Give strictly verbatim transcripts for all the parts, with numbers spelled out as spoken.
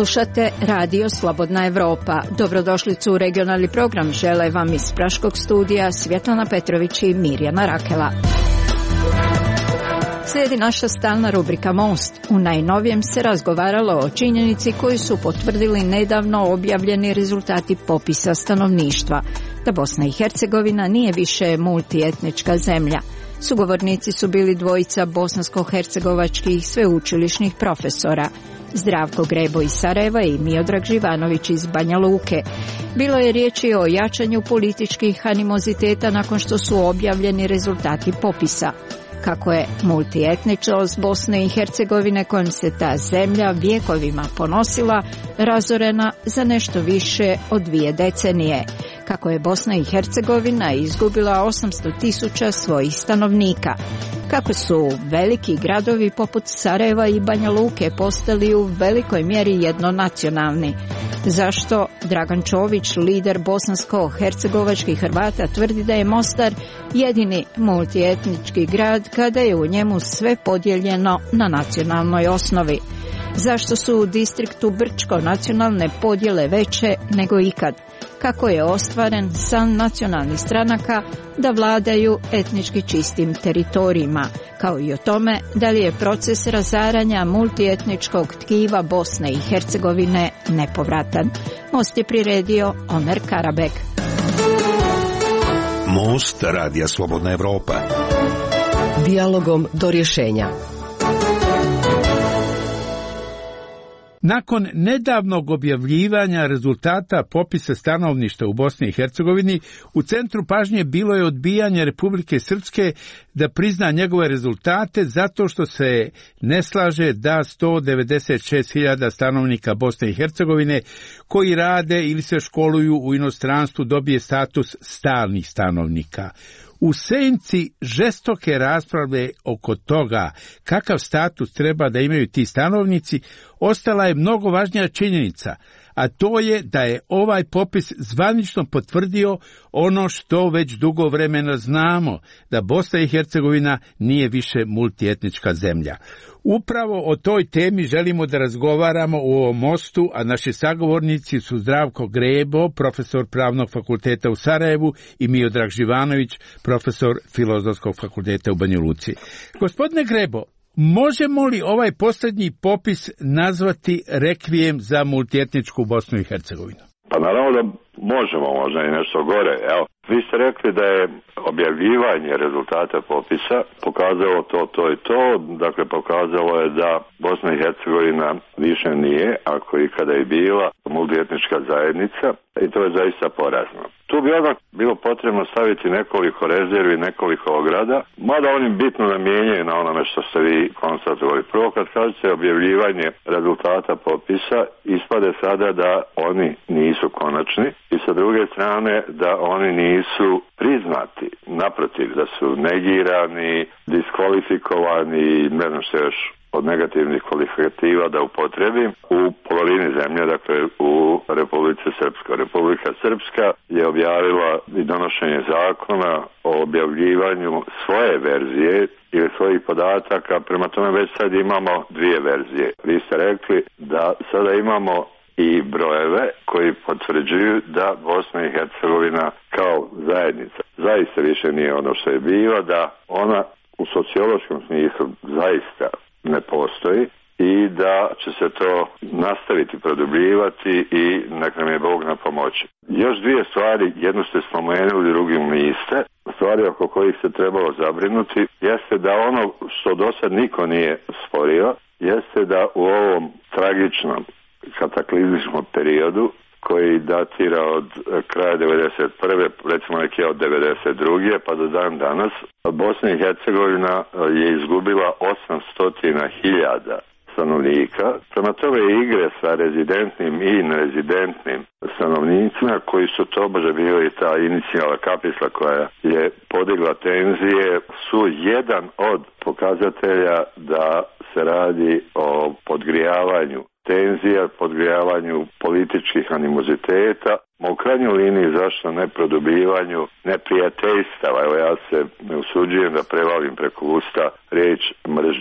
Slušate Radio Slobodna Evropa. Dobrodošlicu u regionalni program žele vam iz Praškog studija Svjetlana Petrović i Mirjana Rakela. Slijedi naša stalna rubrika Most. U najnovijem se razgovaralo o činjenici koju su potvrdili nedavno objavljeni rezultati popisa stanovništva, da Bosna i Hercegovina nije više multietnička zemlja. Sugovornici su bili dvojica bosansko-hercegovačkih sveučilišnih profesora, Zdravko Grebo iz Sarajeva i Miodrag Živanović iz Banja Luke. Bilo je riječi o jačanju političkih animoziteta nakon što su objavljeni rezultati popisa. Kako je multietničnost Bosne i Hercegovine kojom se ta zemlja vjekovima ponosila razorena za nešto više od dvije decenije. Kako je Bosna i Hercegovina izgubila osamsto tisuća svojih stanovnika. Kako su veliki gradovi poput Sarajeva i Banja Luke postali u velikoj mjeri jednonacionalni. Zašto Dragan Čović, lider bosansko-hercegovačkih Hrvata, tvrdi da je Mostar jedini multietnički grad kada je u njemu sve podijeljeno na nacionalnoj osnovi? Zašto su u distriktu Brčko nacionalne podjele veće nego ikad? Kako je ostvaren san nacionalnih stranaka da vladaju etnički čistim teritorijima, kao i o tome da li je proces razaranja multietničkog tkiva Bosne i Hercegovine nepovratan. Most je priredio Omer Karabek. Most Radija Slobodna Evropa. Dijalogom do rješenja. Nakon nedavnog objavljivanja rezultata popisa stanovništva u Bosni i Hercegovini, u centru pažnje bilo je odbijanje Republike Srpske da prizna njegove rezultate zato što se ne slaže da sto devedeset šest hiljada stanovnika Bosne i Hercegovine koji rade ili se školuju u inostranstvu dobije status stalnih stanovnika. U senci žestoke rasprave oko toga kakav status treba da imaju ti stanovnici, ostala je mnogo važnija činjenica, a to je da je ovaj popis zvanično potvrdio ono što već dugo vremena znamo, da Bosna i Hercegovina nije više multietnička zemlja. Upravo o toj temi želimo da razgovaramo u ovom mostu, a naši sagovornici su Zdravko Grebo, profesor Pravnog fakulteta u Sarajevu, i Miodrag Živanović, profesor Filozofskog fakulteta u Banja Luci. Gospodine Grebo, možemo li ovaj posljednji popis nazvati rekvijem za multietničku Bosnu i Hercegovinu? Pa naravno da možemo, možda i nešto gore. Evo, vi ste rekli da je objavljivanje rezultata popisa pokazalo to, to i to. Dakle, pokazalo je da Bosna i Hercegovina više nije, ako i kada je bila, multietnička zajednica, i to je zaista porazno. Tu bi odmah bilo potrebno staviti nekoliko rezervi, nekoliko ograda, mada oni bitno ne mijenjaju na onome što ste vi konstatovali. Prvo, kad kažete objavljivanje rezultata popisa, ispade sada da oni nisu konačni, i sa druge strane da oni nisu priznati, naprotiv, da su negirani, diskvalifikovani, ne znam što još od negativnih kvalifikativa da upotrebim, u polovini zemlje, dakle u Republici Srpskoj. Republika Srpska je objavila i donošenje zakona o objavljivanju svoje verzije ili svojih podataka, prema tome već sad imamo dvije verzije. Vi ste rekli da sada imamo i brojeve koji potvrđuju da Bosna i Hercegovina kao zajednica zaista više nije ono što je bila, da ona u sociološkom smislu zaista ne postoji i da će se to nastaviti produbljivati i nek nam je Bog na pomoći. Još dvije stvari, jednu ste spomenuli, drugim niste. Stvari oko kojih se trebalo zabrinuti jeste da ono što do sad niko nije sporio, jeste da u ovom tragičnom kataklizmičkom periodu koji datira od kraja devedeset prve recimo neki od devedeset druge pa do dan danas, Bosna i Hercegovina je izgubila osamsto hiljada stanovnika. Prema tome igre sa rezidentnim i nerezidentnim stanovnicima koji su tobože bili ta inicijalna kapisla koja je podigla tenzije su jedan od pokazatelja da se radi o podgrijavanju tenzija, podgrijavanju političkih animoziteta, ma u krajnjoj liniji zašto ne produbljivanju neprijateljstava. Evo ja se ne usuđujem da prevalim preko usta riječ mržnje.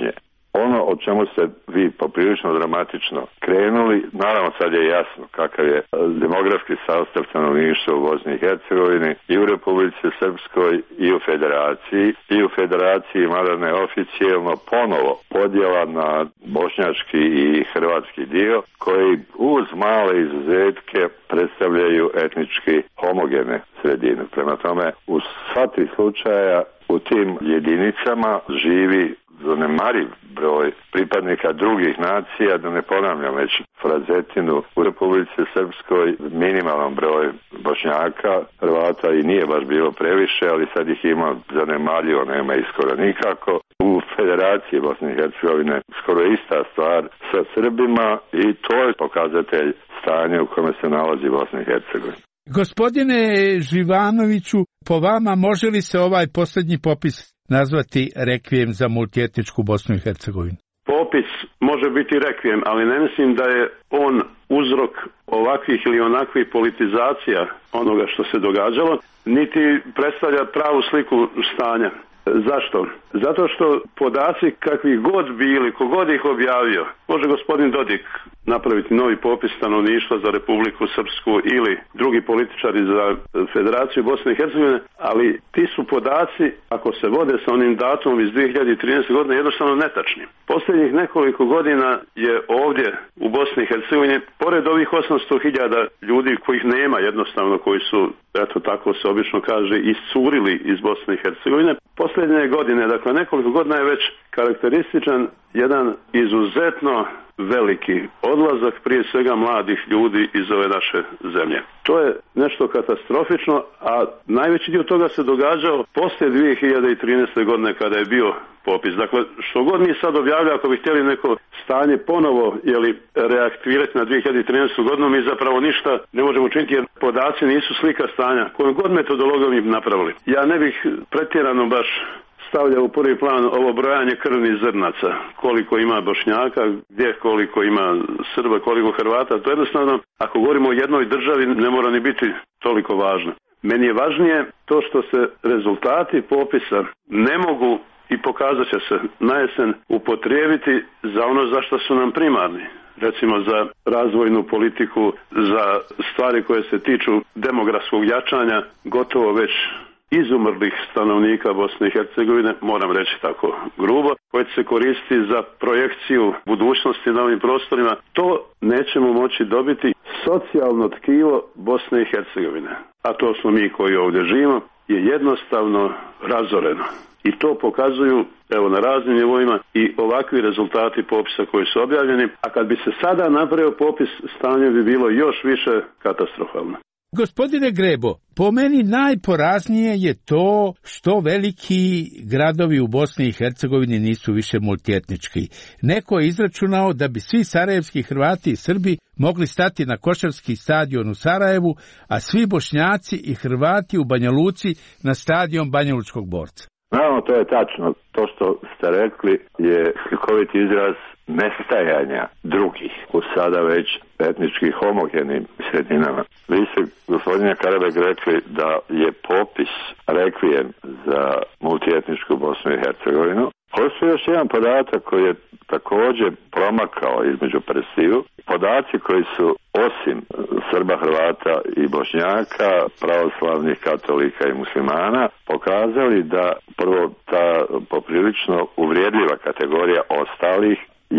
ono o čemu ste vi poprilično dramatično krenuli, naravno sad je jasno kakav je demografski sastav stanovništva u Bosni i Hercegovini i u Republici Srpskoj i u Federaciji. I u Federaciji, mada neoficijelno, ponovo podjela na bošnjački i hrvatski dio, koji uz male izuzetke predstavljaju etnički homogene sredine. Prema tome, u sva tri slučaja u tim jedinicama živi zanemariv broj pripadnika drugih nacija, da ne ponavljam već frazetinu. U Republici Srpskoj minimalan broj Bošnjaka, Hrvata i nije baš bilo previše, ali sad ih ima zanemarljivo, nema ih skoro nikako. U Federaciji Bosne i Hercegovine skoro ista stvar sa Srbima i to je pokazatelj stanja u kome se nalazi Bosna i Hercegovina. Gospodine Živanoviću, po vama može li se ovaj posljednji popis nazvati rekvijem za multietničku Bosnu i Hercegovinu? Popis može biti rekvijem, ali ne mislim da je on uzrok ovakvih ili onakvih politizacija onoga što se događalo, niti predstavlja pravu sliku stanja. Zašto? Zato što podaci kakvi god bili, kogod ih objavio, može gospodin Dodik napraviti novi popis stanovništva za Republiku Srpsku ili drugi političari za Federaciju Bosne i Hercegovine, ali ti su podaci, ako se vode sa onim datumom iz dvije hiljade trinaeste. godine, jednostavno netačni. Posljednjih nekoliko godina je ovdje u Bosni i Hercegovini, pored ovih osamsto hiljada ljudi kojih nema jednostavno, koji su, eto tako se obično kaže, iscurili iz Bosne i Hercegovine, posljednje godine, dakle nekoliko godina je već karakterističan jedan izuzetno veliki odlazak prije svega mladih ljudi iz ove naše zemlje. To je nešto katastrofično, a najveći dio toga se događao poslije dvije hiljade trinaeste. godine kada je bio popis. Dakle, što god mi sad objavljamo, ako bi htjeli neko stanje ponovo jeli, reaktivirati na dvije hiljade trinaestu. godinu, mi zapravo ništa ne možemo učiniti jer podaci nisu slika stanja kojom god metodologom im napravili. Ja ne bih pretjerano baš stavlja u prvi plan ovo brojanje krvnih zrnaca, koliko ima Bošnjaka, gdje koliko ima Srba, koliko Hrvata. To jednostavno, ako govorimo o jednoj državi, ne mora ni biti toliko važno. Meni je važnije to što se rezultati popisa ne mogu i pokazat će se na jesen upotrijebiti za ono za što su nam primarni. Recimo za razvojnu politiku, za stvari koje se tiču demografskog jačanja, gotovo već izumrlih stanovnika Bosne i Hercegovine, moram reći tako grubo, koje se koristi za projekciju budućnosti na ovim prostorima, to nećemo moći dobiti. Socijalno tkivo Bosne i Hercegovine, a to smo mi koji ovdje živimo, je jednostavno razoreno. I to pokazuju evo na raznim nivoima i ovakvi rezultati popisa koji su objavljeni, a kad bi se sada napravio popis, stanje bi bilo još više katastrofalno. Gospodine Grebo, po meni najporaznije je to što veliki gradovi u Bosni i Hercegovini nisu više multietnički. Neko je izračunao da bi svi sarajevski Hrvati i Srbi mogli stati na košarski stadion u Sarajevu, a svi Bošnjaci i Hrvati u Banja Luci na stadion Banjalučkog borca. Naravno, to je tačno. To što ste rekli je slikovit izraz nestajanja drugih u sada već etnički homogenim sredinama. Vi ste, gospodine Karabek, rekli da je popis rekvijem za multietničku Bosnu i Hercegovinu. Postoji još jedan podatak koji je također promakao između prstiju. Podaci koji su osim Srba, Hrvata i Bošnjaka, pravoslavnih katolika i muslimana, pokazali da prvo ta poprilično uvrijedljiva kategorija ostalih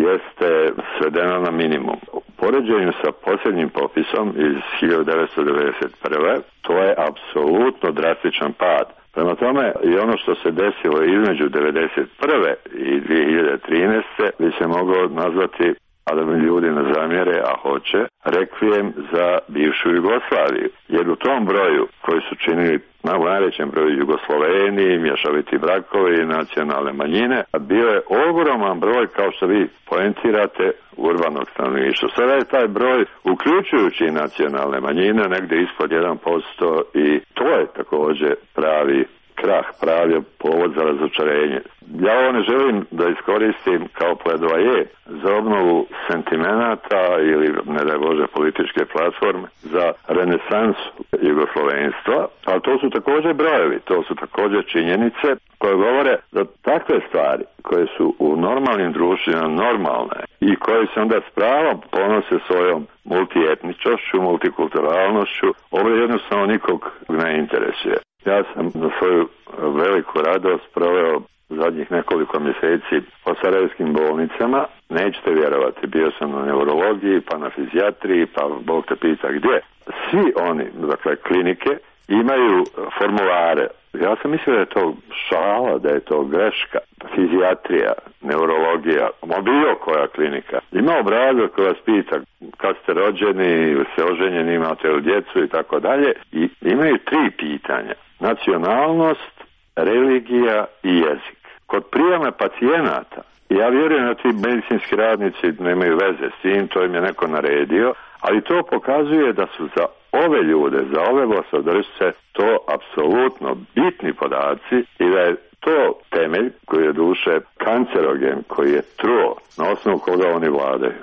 jeste svedena na minimum. U poređenju sa posljednjim popisom iz hiljadu devetsto devedeset prve. to je apsolutno drastičan pad. Prema tome, i ono što se desilo između devedeset prve i dvije hiljade trinaeste. bi se moglo nazvati, a da mi ljudi ne zamjere, a hoće, rekvijem za bivšu Jugoslaviju. Jer u tom broju koji su činili na najvećem broju Jugosloveni, mješoviti brakovi, nacionalne manjine, a bio je ogroman broj, kao što vi poentirate, urbanog stanovništva. Sada je taj broj, uključujući nacionalne manjine, negdje ispod jedan posto i to je također pravi strah, pravi povod za razočarenje. Ja ovo ne želim da iskoristim kao pledoaje za obnovu sentimenata ili, ne daj Bože, političke platforme za renesansu jugoslovenstva, ali to su također brojevi, to su također činjenice koje govore da takve stvari koje su u normalnim društvima normalne i koje se onda s pravom ponose svojom multietničnošću, multikulturalnošću, ovo jednostavno nikog ne interesuje. Ja sam na svoju veliku radost proveo zadnjih nekoliko mjeseci po sarajevskim bolnicama. Nećete vjerovati, bio sam na neurologiji, pa na fizijatriji, pa Bog te pita gdje. Svi oni, dakle klinike, imaju formulare. Ja sam mislio da je to šala, da je to greška. Fizijatrija, neurologija, bilo koja klinika. Ima obrazac koji vas pita kad ste rođeni, ste oženjeni, imate li djecu i tako dalje. I imaju tri pitanja. Nacionalnost, religija i jezik. Kod prijema pacijenata, ja vjerujem da ti medicinski radnici nemaju veze s tim, to im je neko naredio, ali to pokazuje da su za ove ljude, za ove vlastodržce, to apsolutno bitni podaci i da je to temelj koji je duše kancerogen, koji je truo, na osnovu koga oni vladaju.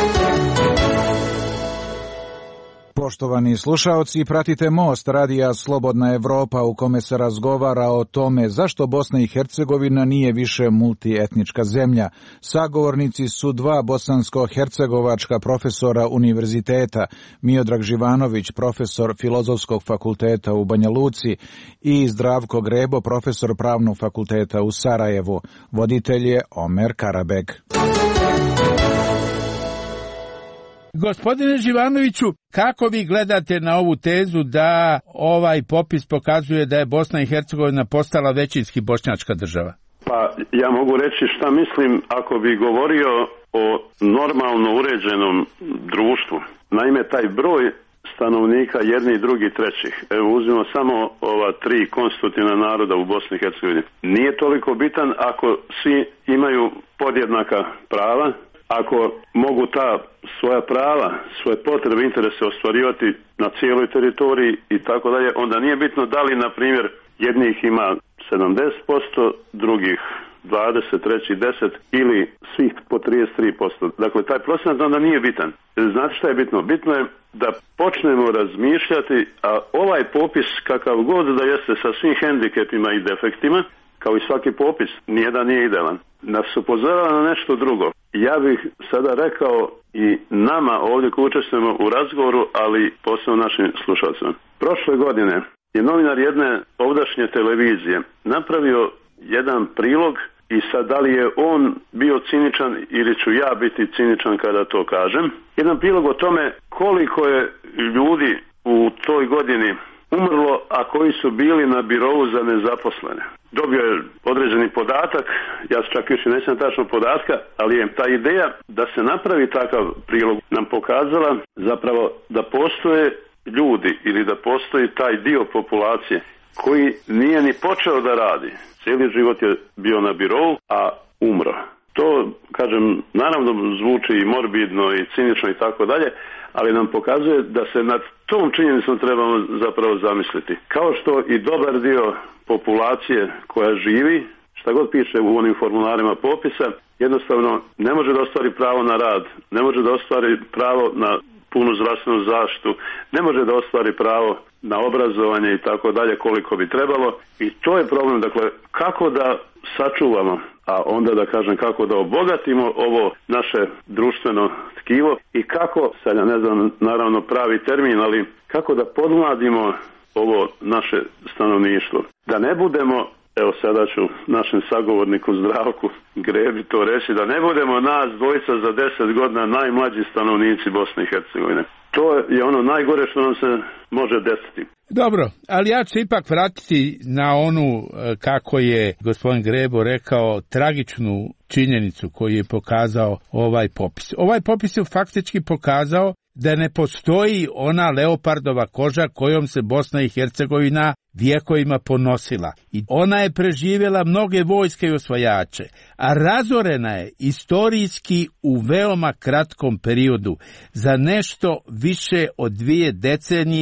Poštovani slušaoci, pratite Most radija Slobodna Evropa u kome se razgovara o tome zašto Bosna i Hercegovina nije više multietnička zemlja. Sagovornici su dva bosansko-hercegovačka profesora univerziteta, Miodrag Živanović, profesor Filozofskog fakulteta u Banja Luci i Zdravko Grebo, profesor Pravnog fakulteta u Sarajevu. Voditelj je Omer Karabeg. Gospodine Živanoviću, kako vi gledate na ovu tezu da ovaj popis pokazuje da je Bosna i Hercegovina postala većinski bošnjačka država? Pa ja mogu reći šta mislim ako bi govorio o normalno uređenom društvu. Naime, taj broj stanovnika jedni, drugi, trećih, evo uzmimo samo ova tri konstitutivna naroda u Bosni i Hercegovini, nije toliko bitan ako svi imaju podjednaka prava, ako mogu ta svoja prava, svoje potrebe, interese ostvarivati na cijeloj teritoriji i tako dalje, onda nije bitno da li, na primjer, jednih ima sedamdeset posto, drugih dvadeset, treći deset ili svih po trideset tri posto. Dakle, taj procenat onda nije bitan. Znate šta je bitno? Bitno je da počnemo razmišljati, a ovaj popis kakav god da jeste sa svim hendikepima i defektima, kao i svaki popis, nijedan nije idealan, nas upozorava na nešto drugo. Ja bih sada rekao i nama ovdje koji učestvujemo u razgovoru, ali posebno našim slušalcima. Prošle godine je novinar jedne ovdašnje televizije napravio jedan prilog i sad da li je on bio ciničan ili ću ja biti ciničan kada to kažem. Jedan prilog o tome koliko je ljudi u toj godini umrlo, a koji su bili na birovu za nezaposlene. Dobio je određeni podatak, ja čak više ne znam tačno podatka, ali je ta ideja da se napravi takav prilog nam pokazala zapravo da postoje ljudi ili da postoji taj dio populacije koji nije ni počeo da radi. Cijeli život je bio na birovu, a umro. To, kažem, naravno zvuči i morbidno i cinično i tako dalje, ali nam pokazuje da se nad tom činjenicom trebamo zapravo zamisliti. Kao što i dobar dio populacije koja živi, šta god piše u onim formularima popisa, jednostavno ne može da ostvari pravo na rad, ne može da ostvari pravo na punu zdravstvenu zaštitu, ne može da ostvari pravo na obrazovanje i tako dalje koliko bi trebalo. I to je problem, dakle, kako da sačuvamo, a onda da kažem kako da obogatimo ovo naše društveno tkivo i kako, sad ja ne znam naravno pravi termin, ali kako da podmladimo ovo naše stanovništvo. Da ne budemo, evo sada ću našem sagovorniku Zdravku Grebi to reći, da ne budemo nas dvojica za deset godina najmlađi stanovnici Bosne i Hercegovine. To je ono najgore što nam se može desiti. Dobro, ali ja ću se ipak vratiti na onu, kako je gospodin Grebo rekao, tragičnu činjenicu koju je pokazao ovaj popis. Ovaj popis je faktički pokazao da ne postoji ona leopardova koža kojom se Bosna i Hercegovina vjekovima ponosila. I ona je preživjela mnoge vojske i osvajače, a razorena je istorijski u veoma kratkom periodu za nešto više od dvije decenije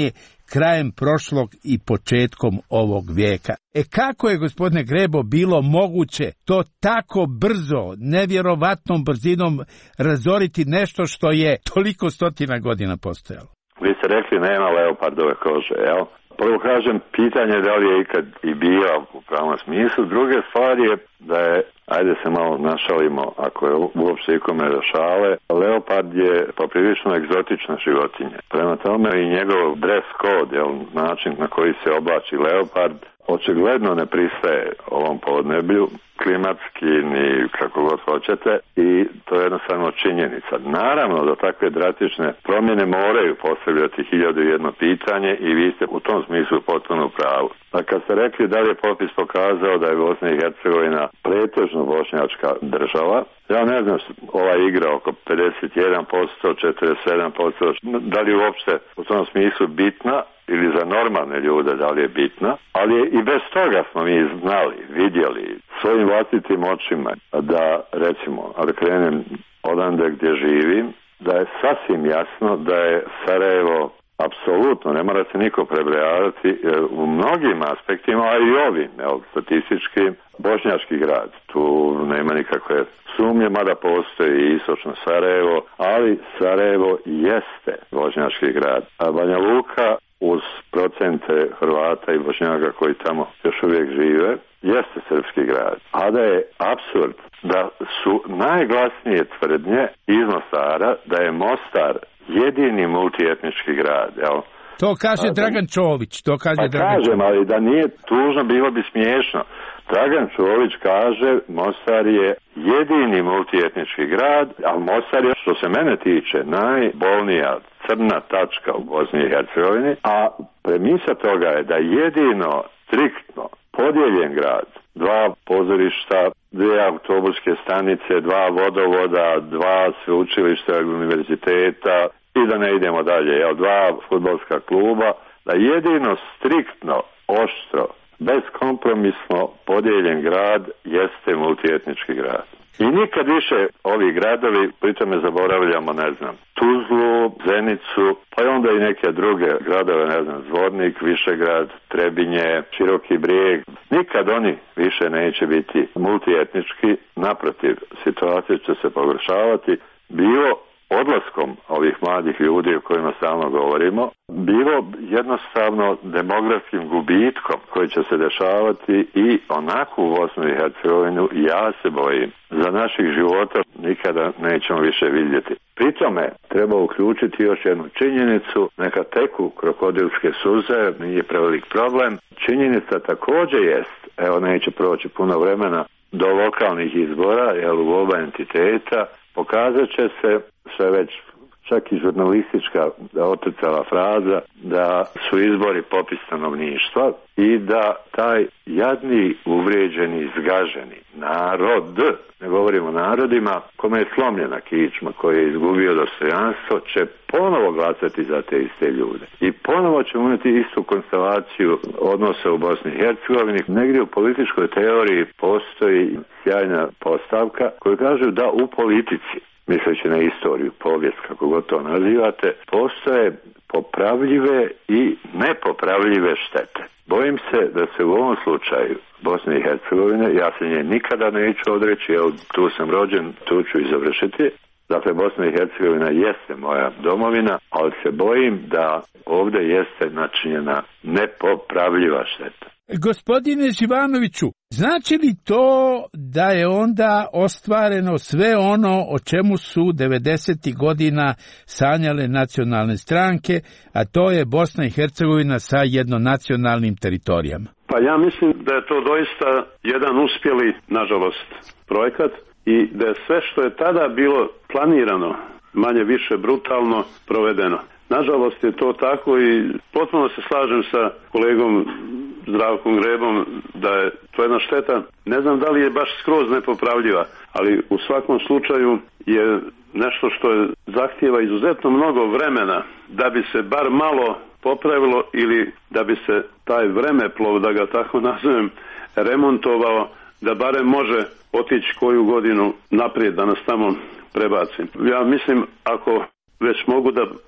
krajem prošlog i početkom ovog vijeka. E kako je, gospodine Grebo, bilo moguće to tako brzo, nevjerovatnom brzinom razoriti nešto što je toliko stotina godina postojalo? Vi ste rekli nema leopardove kože, jel? Prvo kažem, pitanje da li je ikad i bio u pravom smislu. Druge stvar je da je, ajde se malo našalimo, ako je uopšte ikome do šale, leopard je poprilično egzotična životinja. Prema tome i njegov dress code, jel, način na koji se oblači leopard, očigledno ne pristaje ovom podneblju, klimatski ni kako god hoćete, i to je jednostavno činjenica. Naravno da takve drastične promjene moraju postavljati hiljadu i jedno pitanje i vi ste u tom smislu potpuno u pravu. A kad ste rekli da li je popis pokazao da je Bosna i Hercegovina pretežno bošnjačka država, ja ne znam, ova igra oko pedeset jedan posto, četrdeset sedam posto, da li je uopšte u tom smislu bitna, ili za normalne ljude da li je bitna, ali je i bez toga smo mi znali, vidjeli svojim vlastitim očima da, recimo, ali krenem odande gdje živim, da je sasvim jasno da je Sarajevo apsolutno, ne mora se niko prebrojavati, u mnogim aspektima, a i ovim, evo, statistički, bošnjački grad. Tu nema nikakve sumnje, mada postoji i istočno Sarajevo, ali Sarajevo jeste bošnjački grad. A Banja Luka, uz procente Hrvata i Bošnjaka koji tamo još uvijek žive, jeste srpski grad. A da je apsurd da su najglasnije tvrdnje iz Mostara da je Mostar jedini multietnički grad, jel? To kaže Dragan Čović, to kaže pa Dragan kažem, ali da nije tužno, bilo bi smiješno. Dragan Čović kaže Mostar je jedini multietnički grad, a Mostar je, što se mene tiče, najbolnija crna tačka u Bosni i Hercegovini, a premisa toga je da jedino striktno podijeljen grad, dva pozorišta, dvije autobuske stanice, dva vodovoda, dva sveučilišta univerziteta i da ne idemo dalje, jel, dva fudbalska kluba, da jedino striktno, oštro, bezkompromisno podijeljen grad jeste multietnički grad. I nikad više ovi gradovi, pritome zaboravljamo, ne znam, Tuzlu, Zenicu, pa i onda i neke druge gradove, ne znam, Zvornik, Višegrad, Trebinje, Široki Brijeg, nikad oni više neće biti multietnički, naprotiv, situacija će se pogoršavati, bilo odlaskom ovih mladih ljudi o kojima stalno govorimo, bilo jednostavno demografskim gubitkom koji će se dešavati i onako u Bosnu i Hercegovinu, ja se bojim, za naših života nikada nećemo više vidjeti. Pri tome treba uključiti još jednu činjenicu, neka teku krokodilske suze, nije prevelik problem. Činjenica također jest, evo neće proći puno vremena do lokalnih izbora, jel, u oba entiteta, pokazat će se sve već čak i žurnalistička otrcala fraza da su izbori popis stanovništva i da taj jadni, uvrijeđeni, zgaženi narod, ne govorimo o narodima, kome je slomljena kičma, koji je izgubio dostojanstvo, će ponovo glasati za te iste ljude. I ponovo ćemo imati istu konstelaciju odnosa u Bosni i Hercegovini. Negdje u političkoj teoriji postoji sjajna postavka koju kažu da u politici, misleći na istoriju, povijest, kako god to nazivate, postoje popravljive i nepopravljive štete. Bojim se da se u ovom slučaju Bosne i Hercegovine, ja se nje nikada neću odreći, evo tu sam rođen, tu ću i završiti. Dakle, Bosna i Hercegovina jeste moja domovina, ali se bojim da ovdje jeste načinjena nepopravljiva šteta. Gospodine Živanoviću, znači li to da je onda ostvareno sve ono o čemu su devedesetih godina sanjale nacionalne stranke, a to je Bosna i Hercegovina sa jednonacionalnim teritorijama? Pa ja mislim da je to doista jedan uspjeli, nažalost, projekat i da je sve što je tada bilo planirano, manje više brutalno, provedeno. Nažalost je to tako i potpuno se slažem sa kolegom Zdravkom Grebom da je to jedna šteta. Ne znam da li je baš skroz nepopravljiva, ali u svakom slučaju je nešto što je zahtijeva izuzetno mnogo vremena da bi se bar malo popravilo ili da bi se taj vremeplov, da ga tako nazovem, remontovao, da barem može otići koju godinu naprijed, da nas tamo prebacim. Ja mislim, ako već mogu da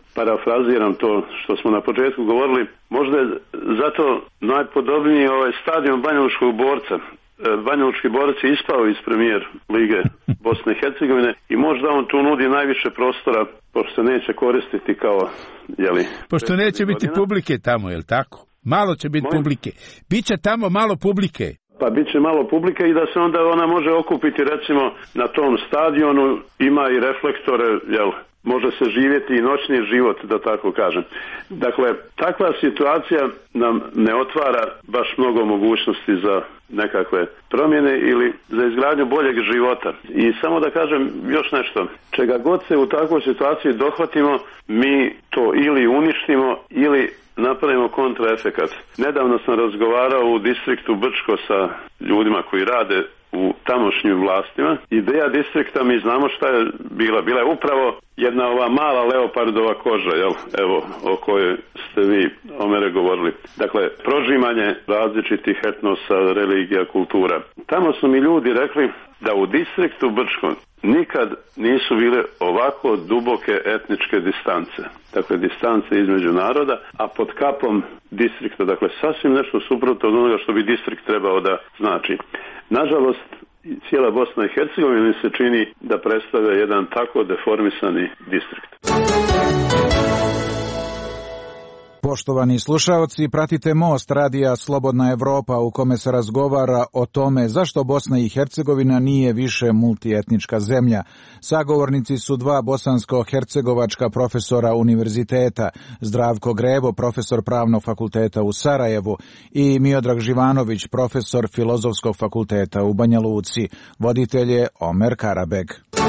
parafraziram to što smo na početku govorili, možda je zato najpodobniji ovaj stadion Banjalučkog borca. Banjalučki borac je ispao iz premijer lige Bosne i Hercegovine i možda on tu nudi najviše prostora, pošto se neće koristiti kao, jeli... Pošto neće biti godina. Publike tamo, jel tako? Malo će biti Mojim? publike. Biće tamo malo publike. Pa bit će malo publike i da se onda ona može okupiti, recimo, na tom stadionu, ima i reflektore, jel... Može se živjeti i noćni život, da tako kažem. Dakle, takva situacija nam ne otvara baš mnogo mogućnosti za nekakve promjene ili za izgradnju boljeg života. I samo da kažem još nešto. Čega god se u takvoj situaciji dohvatimo, mi to ili uništimo ili napravimo kontraefekat. Nedavno sam razgovarao u distriktu Brčko sa ljudima koji rade u tamošnjim vlastima. Ideja distrikta, mi znamo šta je bila. Bila je upravo jedna ova mala leopardova koža, jel? Evo, o kojoj ste vi, Omere, govorili. Dakle, prožimanje različitih etnosa, religija, kultura. Tamo su mi ljudi rekli da u distriktu Brčko nikad nisu bile ovako duboke etničke distance. Dakle, distance između naroda, a pod kapom distrikta. Dakle, sasvim nešto suprotno od onoga što bi distrikt trebao da znači. Nažalost, cijela Bosna i Hercegovina se čini da predstavlja jedan tako deformisani distrikt. Poštovani slušaoci, pratite Most radija Slobodna Evropa u kome se razgovara o tome zašto Bosna i Hercegovina nije više multietnička zemlja. Sagovornici su dva bosansko-hercegovačka profesora univerziteta, Zdravko Grebo, profesor Pravnog fakulteta u Sarajevu i Miodrag Živanović, profesor Filozofskog fakulteta u Banja Luci. Voditelj je Omer Karabeg.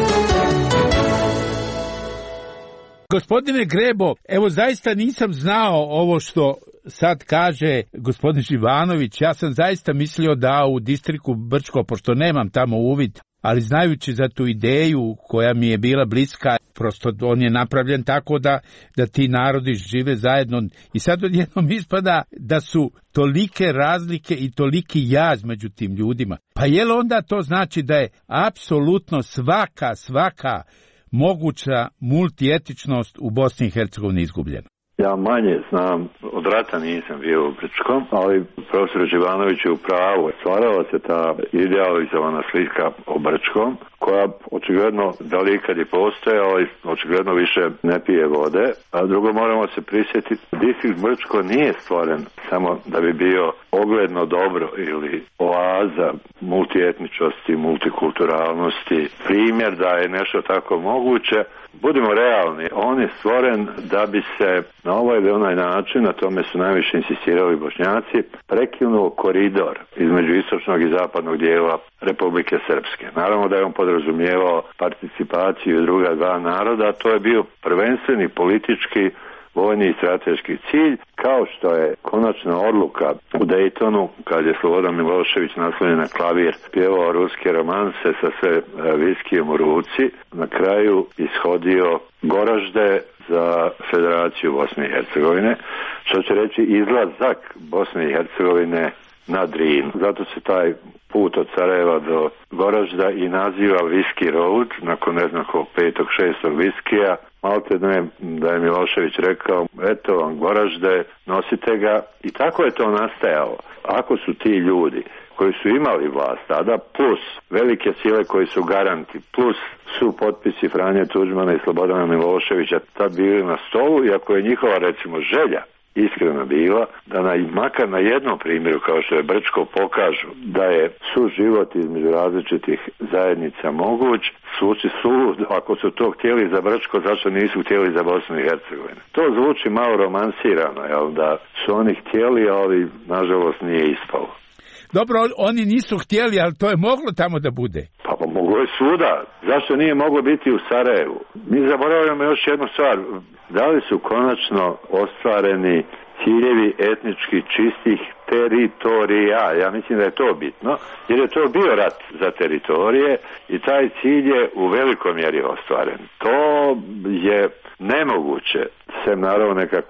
Gospodine Grebo, evo zaista nisam znao ovo što sad kaže gospodin Živanović. Ja sam zaista mislio da u distriktu Brčko, pošto nemam tamo uvid, ali znajući za tu ideju koja mi je bila bliska, prosto on je napravljen tako da, da ti narodi žive zajedno. I sad odjednom ispada da su tolike razlike i toliki jaz među tim ljudima. Pa je li onda to znači da je apsolutno svaka, svaka moguća multietičnost u Bosni i Hercegovini izgubljena? Ja manje znam, od rata nisam bio u Brčkom, ali profesor Živanović je u pravu. Stvarala se ta idealizovana slika o Brčkom, koja očigledno, da li ikad je postojala, ali očigledno više ne pije vode. A drugo, moramo se prisjetiti, distrikt Brčko nije stvoren samo da bi bio ogledno dobro ili oaza multietničnosti, multikulturalnosti, primjer da je nešto tako moguće. Budimo realni, on je stvoren da bi se na ovaj ili onaj način, na tome su najviše insistirali Bošnjaci, prekinuo koridor između istočnog i zapadnog dijela Republike Srpske. Naravno da je on podrazumijevao participaciju druga dva naroda, a to je bio prvenstveni politički, vojni i strateški cilj, kao što je konačna odluka u Dejtonu, kad je Slobodan Milošević naslonjen na klavir pjevao ruske romanse sa sve viskijem u ruci, na kraju ishodio Goražde za Federaciju Bosne i Hercegovine, što će reći izlazak Bosne i Hercegovine na Drin. Zato se taj put od Sarajeva do Goražda i naziva Whisky Road, nakon ne znam kog petog, šestog viskija. Malte ne, da je Milošević rekao, eto vam Goražde, nosite ga, i tako je to nastajalo. Ako su ti ljudi koji su imali vlast tada, plus velike sile koji su garanti, plus su potpisi Franje Tuđmana i Slobodana Miloševića tad bili na stolu, i ako je njihova, recimo, želja iskreno bila da na, makar na jednom primjeru kao što je Brčko pokažu da je suživot između različitih zajednica moguć, suči sud, ako su to htjeli za Brčko, zašto nisu htjeli za Bosnu i Hercegovinu. To zvuči malo romansirano, jel, da su oni htjeli, ali nažalost nije ispalo. Dobro, oni nisu htjeli, ali to je moglo tamo da bude. Pa, pa moglo je svuda. Zašto nije moglo biti u Sarajevu? Mi zaboravljamo još jednu stvar. Da li su konačno ostvareni ciljevi etnički čistih teritorija? Ja mislim da je to bitno, jer je to bio rat za teritorije i taj cilj je u velikoj mjeri ostvaren. To je nemoguće, sem naravno nekakvog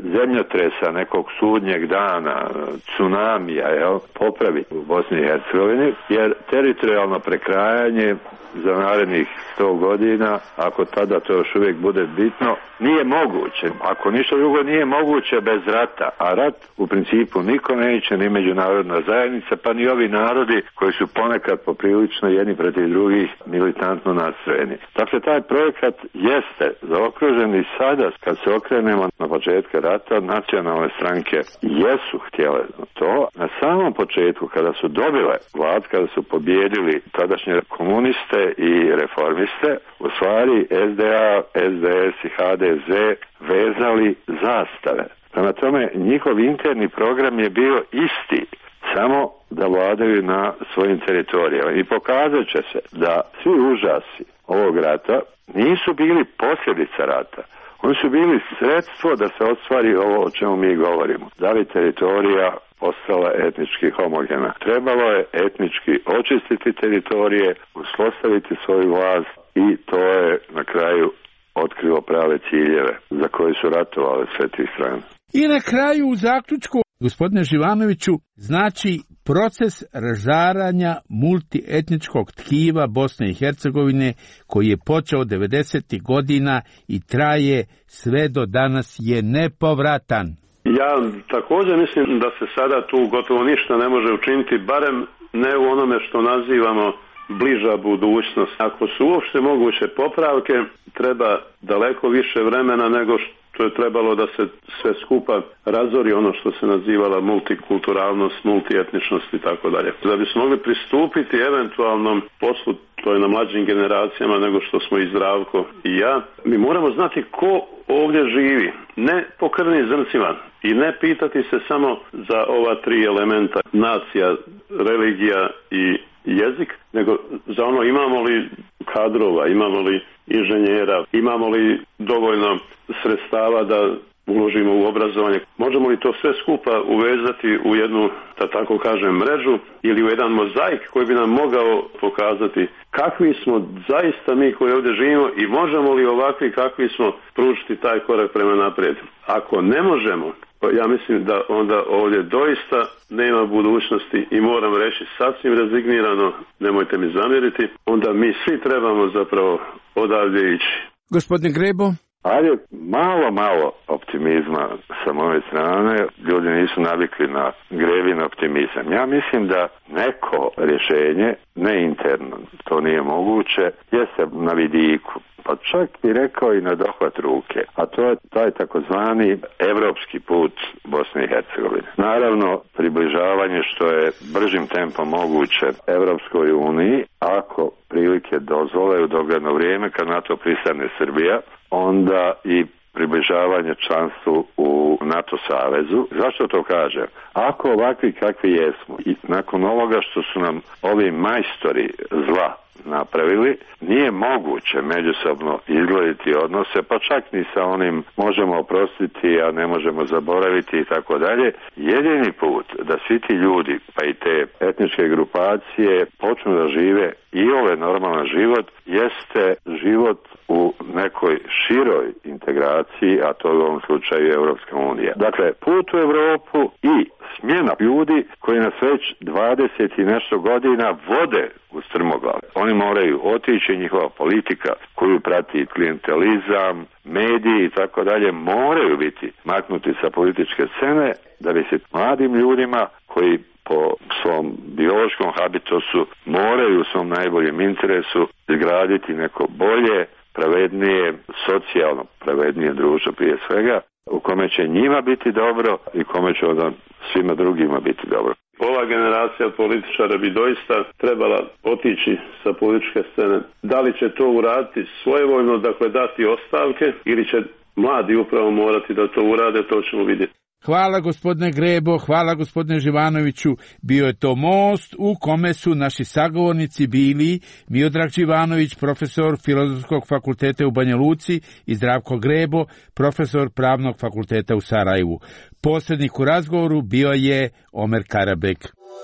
zemljotresa, nekog sudnjeg dana, tsunamija, jel, popraviti u Bosni i Hercegovini, jer teritorijalno prekrajanje za narednih sto godina, ako tada to još uvijek bude bitno, nije moguće. Ako ništa drugo nije moguće bez rata, a rat u principu niko neće, ni međunarodna zajednica, pa ni ovi narodi koji su ponekad poprilično jedni protiv drugih militantno nastrojeni. Dakle, taj projekat jeste zaokružen i sada, kad se okrenemo na početke rata, nacionalne stranke jesu htjele to. Na samom početku, kada su dobile vlad, kada su pobjedili tadašnje komuniste i reformiste, u stvari S D A, S D S i H D Z vezali zastave. Prema tome, njihov interni program je bio isti, samo da vladaju na svojim teritorijama. I pokazat će se da svi užasi ovog rata nisu bili posljedica rata. Oni su bili sredstvo da se ostvari ovo o čemu mi govorimo. Da li teritorija ostala etnički homogena. Trebalo je etnički očistiti teritorije, uspostaviti svoju vlast i to je na kraju otkrilo prave ciljeve za koje su ratovale sve tih strana. I na kraju u zaključku, gospodine Živanoviću, znači proces razaranja multietničkog tkiva Bosne i Hercegovine koji je počeo devedesetih godina i traje sve do danas je nepovratan. Ja također mislim da se sada tu gotovo ništa ne može učiniti, barem ne u onome što nazivamo bliža budućnost. Ako su uopšte moguće popravke, treba daleko više vremena nego što je trebalo da se sve skupa razori ono što se nazivala multikulturalnost, multietničnost i tako dalje. Da bismo mogli pristupiti eventualnom poslu, to je na mlađim generacijama nego što smo i Zdravko i ja, mi moramo znati ko ovdje živi, ne po krvnim zrncima i ne pitati se samo za ova tri elementa, nacija, religija i jezik, nego za ono imamo li kadrova, imamo li inženjera, imamo li dovoljno sredstava da uložimo u obrazovanje. Možemo li to sve skupa uvezati u jednu, da tako kažem, mrežu ili u jedan mozaik koji bi nam mogao pokazati kakvi smo zaista mi koji ovdje živimo i možemo li ovakvi kakvi smo pružiti taj korak prema naprijed. Ako ne možemo, ja mislim da onda ovdje doista nema budućnosti i moram reći sasvim rezignirano, nemojte mi zamjeriti, onda mi svi trebamo zapravo odavdje ići. Gospodine Grebo? Ajde, malo, malo optimizma sa moje strane. Ljudi nisu navikli na Grebin optimizam. Ja mislim da neko rješenje, ne interno, to nije moguće, jeste na vidiku. Pa čak bi rekao i na dohvat ruke, a to je taj takozvani evropski put Bosne i Hercegovine. Naravno, približavanje što je bržim tempom moguće Evropskoj uniji, ako prilike dozvole u dogledno vrijeme, kad na to pristane Srbija, onda i približavanje članstvu u NATO savezu. Zašto to kažem? Ako ovakvi kakvi jesmo i nakon ovoga što su nam ovi majstori zla napravili, nije moguće međusobno izgledati odnose, pa čak ni sa onim možemo oprostiti, a ne možemo zaboraviti i tako dalje. Jedini put da svi ti ljudi, pa i te etničke grupacije, počnu da žive i ovaj normalan život, jeste život u nekoj široj integraciji, a to je u ovom slučaju Europska unija. Dakle, put u Europu i smjena ljudi koji nas već dvadeset i nešto godina vode u strmoglav. Oni moraju otići, njihova politika koju prati klijentelizam, mediji i tako dalje, moraju biti maknuti sa političke scene da bi se mladim ljudima koji po svom biološkom habitusu moraju u svom najboljem interesu izgraditi neko bolje, pravednije, socijalno pravednije društvo prije svega, u kome će njima biti dobro i kome će onda svima drugima biti dobro. Ova generacija političara bi doista trebala otići sa političke scene. Da li će to uraditi svojevoljno, dakle dati ostavke, ili će mladi upravo morati da to urade, to ćemo vidjeti. Hvala gospodine Grebo, hvala gospodine Živanoviću. Bio je to most u kome su naši sagovornici bili Miodrag Živanović, profesor Filozofskog fakulteta u Banja Luci, i Zdravko Grebo, profesor Pravnog fakulteta u Sarajevu. Posrednik u razgovoru bio je Omer Karabek.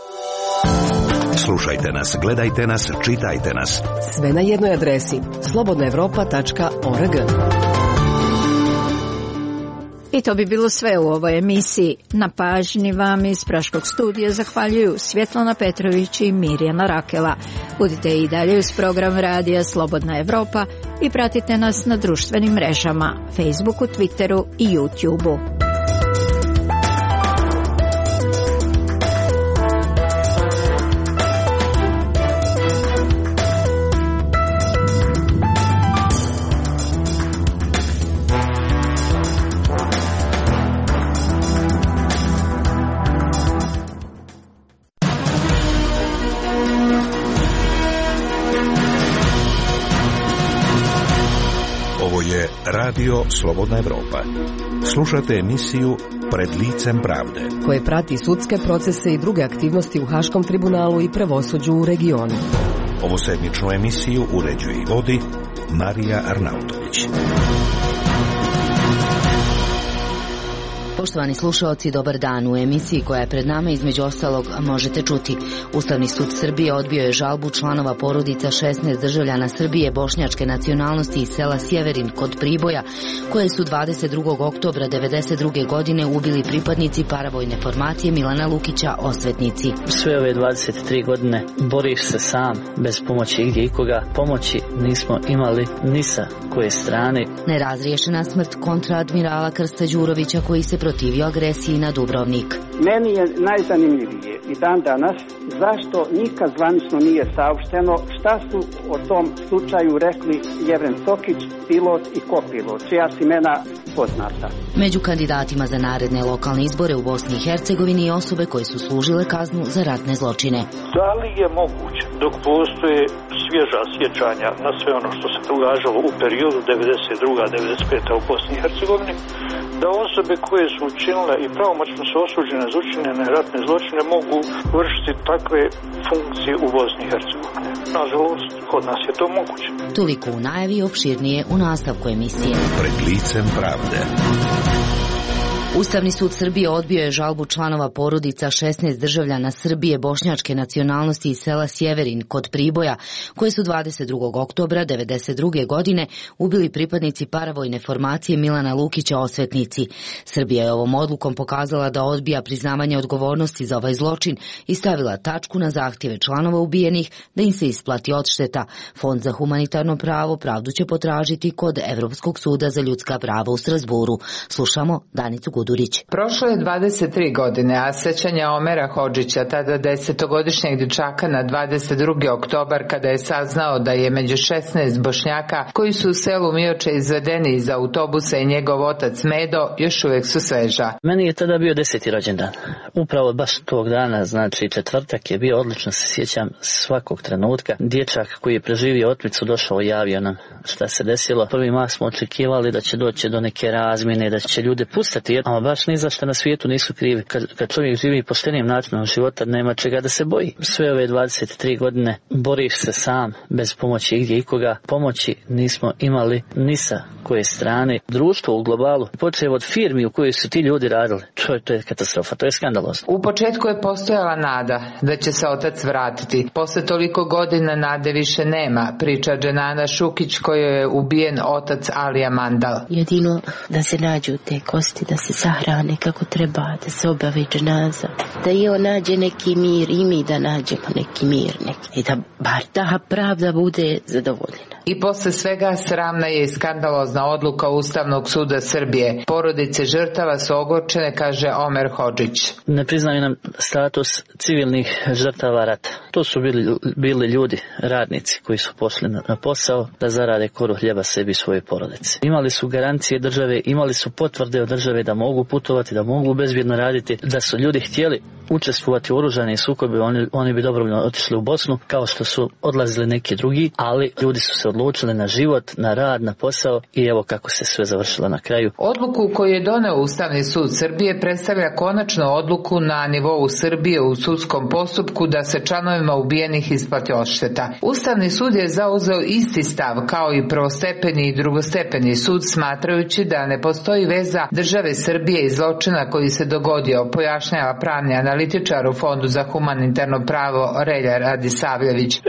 Slušajte nas, gledajte nas, čitajte nas. Sve na jednoj adresi slobodna evropa tačka org. I to bi bilo sve u ovoj emisiji. Na pažnji vam iz Praškog studija zahvaljuju Svjetlana Petrović i Mirjana Rakela. Budite i dalje uz program radija Slobodna Evropa i pratite nas na društvenim mrežama, Facebooku, Twitteru i YouTubeu. Radio Slobodna Evropa. Slušate emisiju Pred licem pravde, koje prati sudske procese i druge aktivnosti u Haškom tribunalu i pravosuđu u regionu. Ovu sedmičnu emisiju uređuje i vodi Marija Arnautović. Poštovani slušaoci, dobar dan. U emisiji koja je pred nama između ostalog možete čuti: Ustavni sud Srbije odbio je žalbu članova porodica šesnaest državljana Srbije bošnjačke nacionalnosti iz sela Sjeverin kod Priboja, koje su dvadeset drugog oktobra devedeset druge godine ubili pripadnici paravojne formacije Milana Lukića Osvetnici. Sve ove dvadeset tri godine boriš se sam, bez pomoći igdje ikoga. Pomoći nismo imali ni sa koje strane. Nerazriješena smrt kontraadmirala Krsta Đurovića, koji se protivio agresiji na Dubrovnik. Meni je najzanimljivije i dan danas zašto nikad zvanično nije saopšteno šta su o tom slučaju rekli Jevren Tokić, pilot i kopilot, čija su imena poznata. Među kandidatima za naredne lokalne izbore u Bosni i Hercegovini i osobe koje su služile kaznu za ratne zločine. Da li je moguće, dok postoje svježa sjećanja na sve ono što se događalo u periodu devedeset druga do devedeset peta u Bosni i Hercegovini, da osobe koje su učinile i pravomoćno su osuđene za učinjene ratne zločine mogu vršiti takve funkcije u Bosni i Hercegovini? Nažalost, kod nas je to moguće. Toliko u najavi, opširnije u nastavku emisije. Pred licem pravde. Ustavni sud Srbije odbio je žalbu članova porodica šesnaest državljana Srbije bošnjačke nacionalnosti iz sela Sjeverin kod Priboja, koje su dvadeset drugog oktobra devedeset druge godine ubili pripadnici paravojne formacije Milana Lukića Osvetnici. Srbija je ovom odlukom pokazala da odbija priznavanje odgovornosti za ovaj zločin i stavila tačku na zahtjeve članova ubijenih da im se isplati odšteta. Fond za humanitarno pravo pravdu će potražiti kod Evropskog suda za ljudska prava u Strasburu. Slušamo Danicu Gudurić. Prošlo je dvadeset tri godine, a sećanja Omera Hodžića, tada desetogodišnjeg dječaka, na dvadeset drugi oktobar, kada je saznao da je među šesnaest Bošnjaka koji su u selu Mioče izvedeni iz autobusa i njegov otac Medo, još uvijek su sveža. Meni je tada bio deseti rođendan. Upravo baš tog dana, znači četvrtak je bio, odlično se sjećam svakog trenutka. Dječak koji je preživio otmicu došao i javio nam šta se desilo. Prvi mah smo očekivali da će doći do neke razmjene, da će ljude pustiti, ama baš ni za što na svijetu nisu krivi. Kad, kad čovjek živi poštenim načinom života, nema čega da se boji. Sve ove dvadeset tri godine boriš se sam, bez pomoći igdje ikoga. Pomoći nismo imali ni sa koje strane. Društvo u globalu, počev od firmi u kojoj su ti ljudi radili, to je, to je katastrofa, to je skandalozno. U početku je postojala nada da će se otac vratiti. Posle toliko godina nade više nema, priča Dženana Šukić, kojoj je ubijen otac Alija Mandal. Jedino da se nađu te kosti, da se sahrane kako treba, da se obavi dženaza, da i on nađe neki mir i mi da nađemo neki mir, neki. I da bar ta pravda bude zadovoljena. I posle svega sramna je i skandalozna odluka Ustavnog suda Srbije. Porodice žrtava su ogorčene, kaže Omer Hodžić. Ne priznaju nam status civilnih žrtava rata. To su bili, bili ljudi, radnici koji su pošli na, na posao da zarade koru hljeba sebi i svoje porodice. Imali su garancije države, imali su potvrde od države da mogu putovati, da mogu bezbjedno raditi, da su ljudi htjeli učestvovati u oružanim sukobi, oni, oni bi dobrovoljno otišli u Bosnu, kao što su odlazili neki drugi, ali ljudi su se odlučili na život, na rad, na posao i evo kako se sve završilo na kraju. Odluku koju je doneo Ustavni sud Srbije predstavlja konačnu odluku na nivou Srbije u sudskom postupku da se članovima ubijenih isplati odšteta. Ustavni sud je zauzeo isti stav kao i prvostepeni i drugostepeni sud, smatrajući da ne postoji veza države Srbije i zločina koji se dogodio, pojašnjava pravni analitičar u Fondu za humanitarno pravo Relja Radisavljević. Nesporno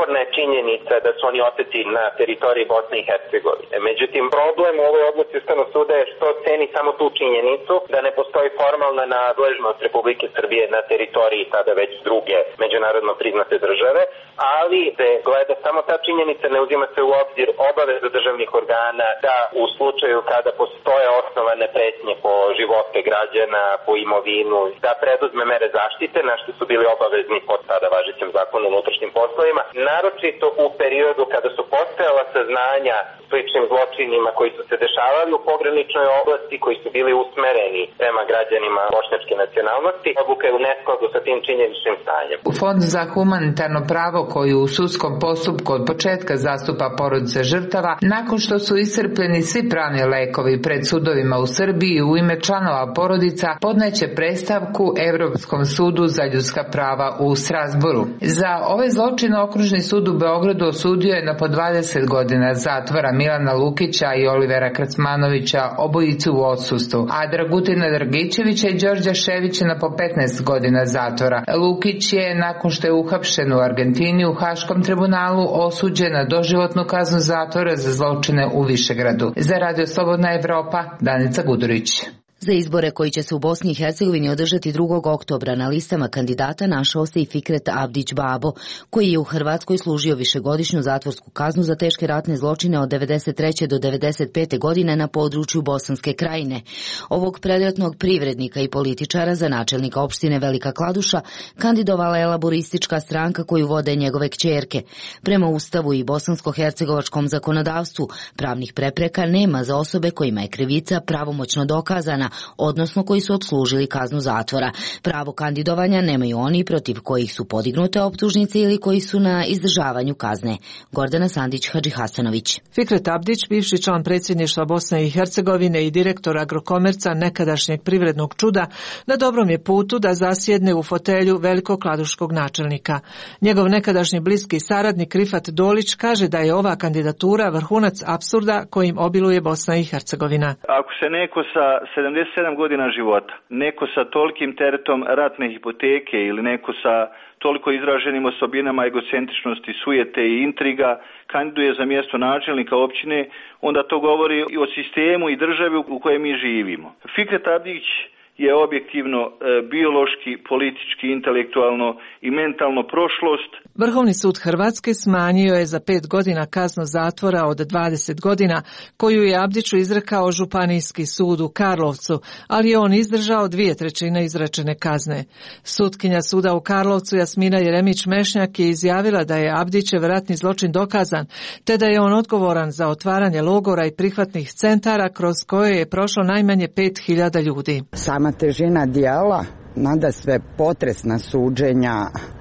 nesporna je činjenica da su oni oteti na teritoriji Bosne i Hercegovine. Međutim, problem u ovoj odluci Ustavnog suda je što ceni samo tu činjenicu da ne postoji formalna nadležnost Republike Srbije na teritoriji tada već druge međunarodno priznate države, ali se gleda samo ta činjenica, ne uzima se u obzir obaveza državnih organa da u slučaju kada postoje osnovane pretnje po živote građana, po imovinu, da preduzme mere zaštite, na što su bili obavezni pod tada važećem zakonu o unutrašnjim poslovima, naročito u periodu kada su postojala saznanja sličnim zločinima koji su se dešavali u pograničnoj oblasti, koji su bili usmereni prema građanima bošnjačke nacionalnosti. Odluka je u neskladu sa tim činjeničnim stanjem. Fond za humanitarno pravo koji u sudskom postupku od početka zastupa porodice žrtava, nakon što su iscrpljeni svi pravni lekovi pred sudovima u Srbiji u ime članova porodica, podneće predstavku Evropskom sudu za ljudska prava u Strasburu. Za ovaj zločin Okružni sud u Beogradu osudio je na po dvadeset godina zatvora Milana Lukića i Olivera Kracmanovića, obojicu u odsustvu, a Dragutina Dragičevića i Đorđa Ševića na po petnaest godina zatvora. Lukić je, nakon što je uhapšen u Argentini u Haškom tribunalu, osuđen na doživotnu kaznu zatvora za zločine u Višegradu. Za Radio Slobodna Evropa, Danica Gudurić. Za izbore koji će se u Bosni i Hercegovini održati drugog oktobra na listama kandidata našao se i Fikret Abdić Babo, koji je u Hrvatskoj služio višegodišnju zatvorsku kaznu za teške ratne zločine od devedeset treće do devedeset pete godine na području Bosanske Krajine. Ovog predratnog privrednika i političara za načelnika opštine Velika Kladuša kandidovala je laboristička stranka koju vode njegove kćerke. Prema Ustavu i bosansko-hercegovačkom zakonodavstvu pravnih prepreka nema za osobe kojima je krivica pravomoćno dokazana, odnosno koji su odslužili kaznu zatvora. Pravo kandidovanja nemaju oni protiv kojih su podignute optužnice ili koji su na izdržavanju kazne. Gordana Sandić Hadžihasanović. Fikret Abdić, bivši član predsjedništva Bosne i Hercegovine i direktor Agrokomerca, nekadašnjeg privrednog čuda, na dobrom je putu da zasjedne u fotelju velikokladuškog načelnika. Njegov nekadašnji bliski saradnik Rifat Dolić kaže da je ova kandidatura vrhunac apsurda kojim obiluje Bosna i Hercegovina. Ako se neko sa sedamdeset sedam godina života, neko sa tolikim teretom ratne hipoteke ili neko sa toliko izraženim osobinama egocentričnosti, sujete i intriga kandiduje za mjesto načelnika općine, onda to govori i o sistemu i državi u kojoj mi živimo. Fikret Abdić je objektivno, e, biološki, politički, intelektualno i mentalno prošlost. Vrhovni sud Hrvatske smanjio je za pet godina kaznu zatvora od dvadeset godina koju je Abdiću izrekao Županijski sud u Karlovcu, ali je on izdržao dvije trećine izrečene kazne. Sutkinja suda u Karlovcu Jasmina Jeremić-Mešnjak je izjavila da je Abdićev ratni zločin dokazan, te da je on odgovoran za otvaranje logora i prihvatnih centara kroz koje je prošlo najmanje pet hiljada ljudi. Sama težina dijela, nada sve potresna suđenja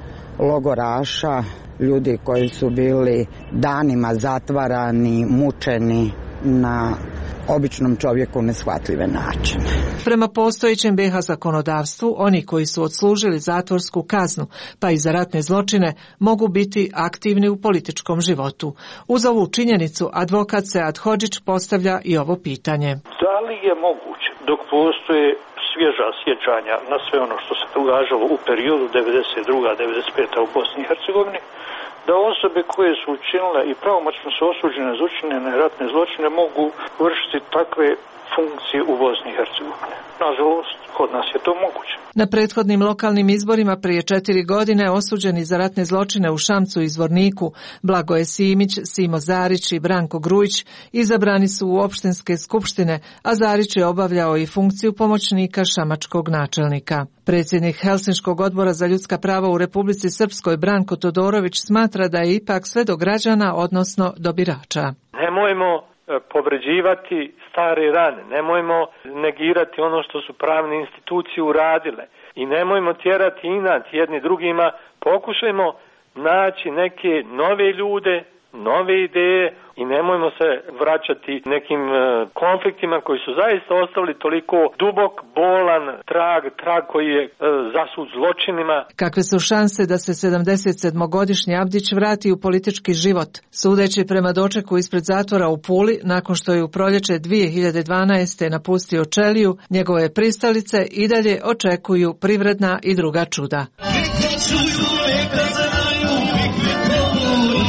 logoraša, ljudi koji su bili danima zatvarani, mučeni na običnom čovjeku neshvatljive načine. Prema postojećem be ha zakonodavstvu, oni koji su odslužili zatvorsku kaznu, pa i za ratne zločine, mogu biti aktivni u političkom životu. Uz ovu činjenicu, advokat Sead Hodžić postavlja i ovo pitanje. Da li je moguće, dok postoje svježa sjećanja na sve ono što se događalo u periodu devedeset druga do devedeset peta u Bosni i Hercegovini, da osobe koje su učinile i pravomoćno su osuđene za učinjene ratne zločine mogu vršiti takve funkcije u Bosni i Hercegovini. Nažalost, kod nas je to moguće. Na prethodnim lokalnim izborima prije četiri godine osuđeni za ratne zločine u Šamcu i Zvorniku Blagoje Simić, Simo Zarić i Branko Grujić izabrani su u opštinske skupštine, a Zarić je obavljao i funkciju pomoćnika šamačkog načelnika. Predsjednik Helsinškog odbora za ljudska prava u Republici Srpskoj Branko Todorović smatra da je ipak sve do građana, odnosno do birača. Nemojmo povređivati stare rane, nemojmo negirati ono što su pravne institucije uradile i nemojmo tjerati inat jedni drugima, pokušajmo naći neke nove ljude, nove ideje i nemojmo se vraćati nekim konfliktima koji su zaista ostavili toliko dubok, bolan trag, trag koji je zasut zločinima. Kakve su šanse da se sedamdesetsedmogodišnji Abdić vrati u politički život? Sudeći prema dočeku ispred zatvora u Puli, nakon što je u proljeće dvije hiljade dvanaeste. napustio Čeliju, njegove pristalice i dalje očekuju privredna i druga čuda. Neka čuju, neka znaju,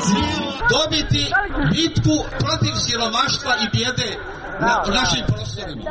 dobiti bitku protiv siromaštva i bijede na našim prostorima.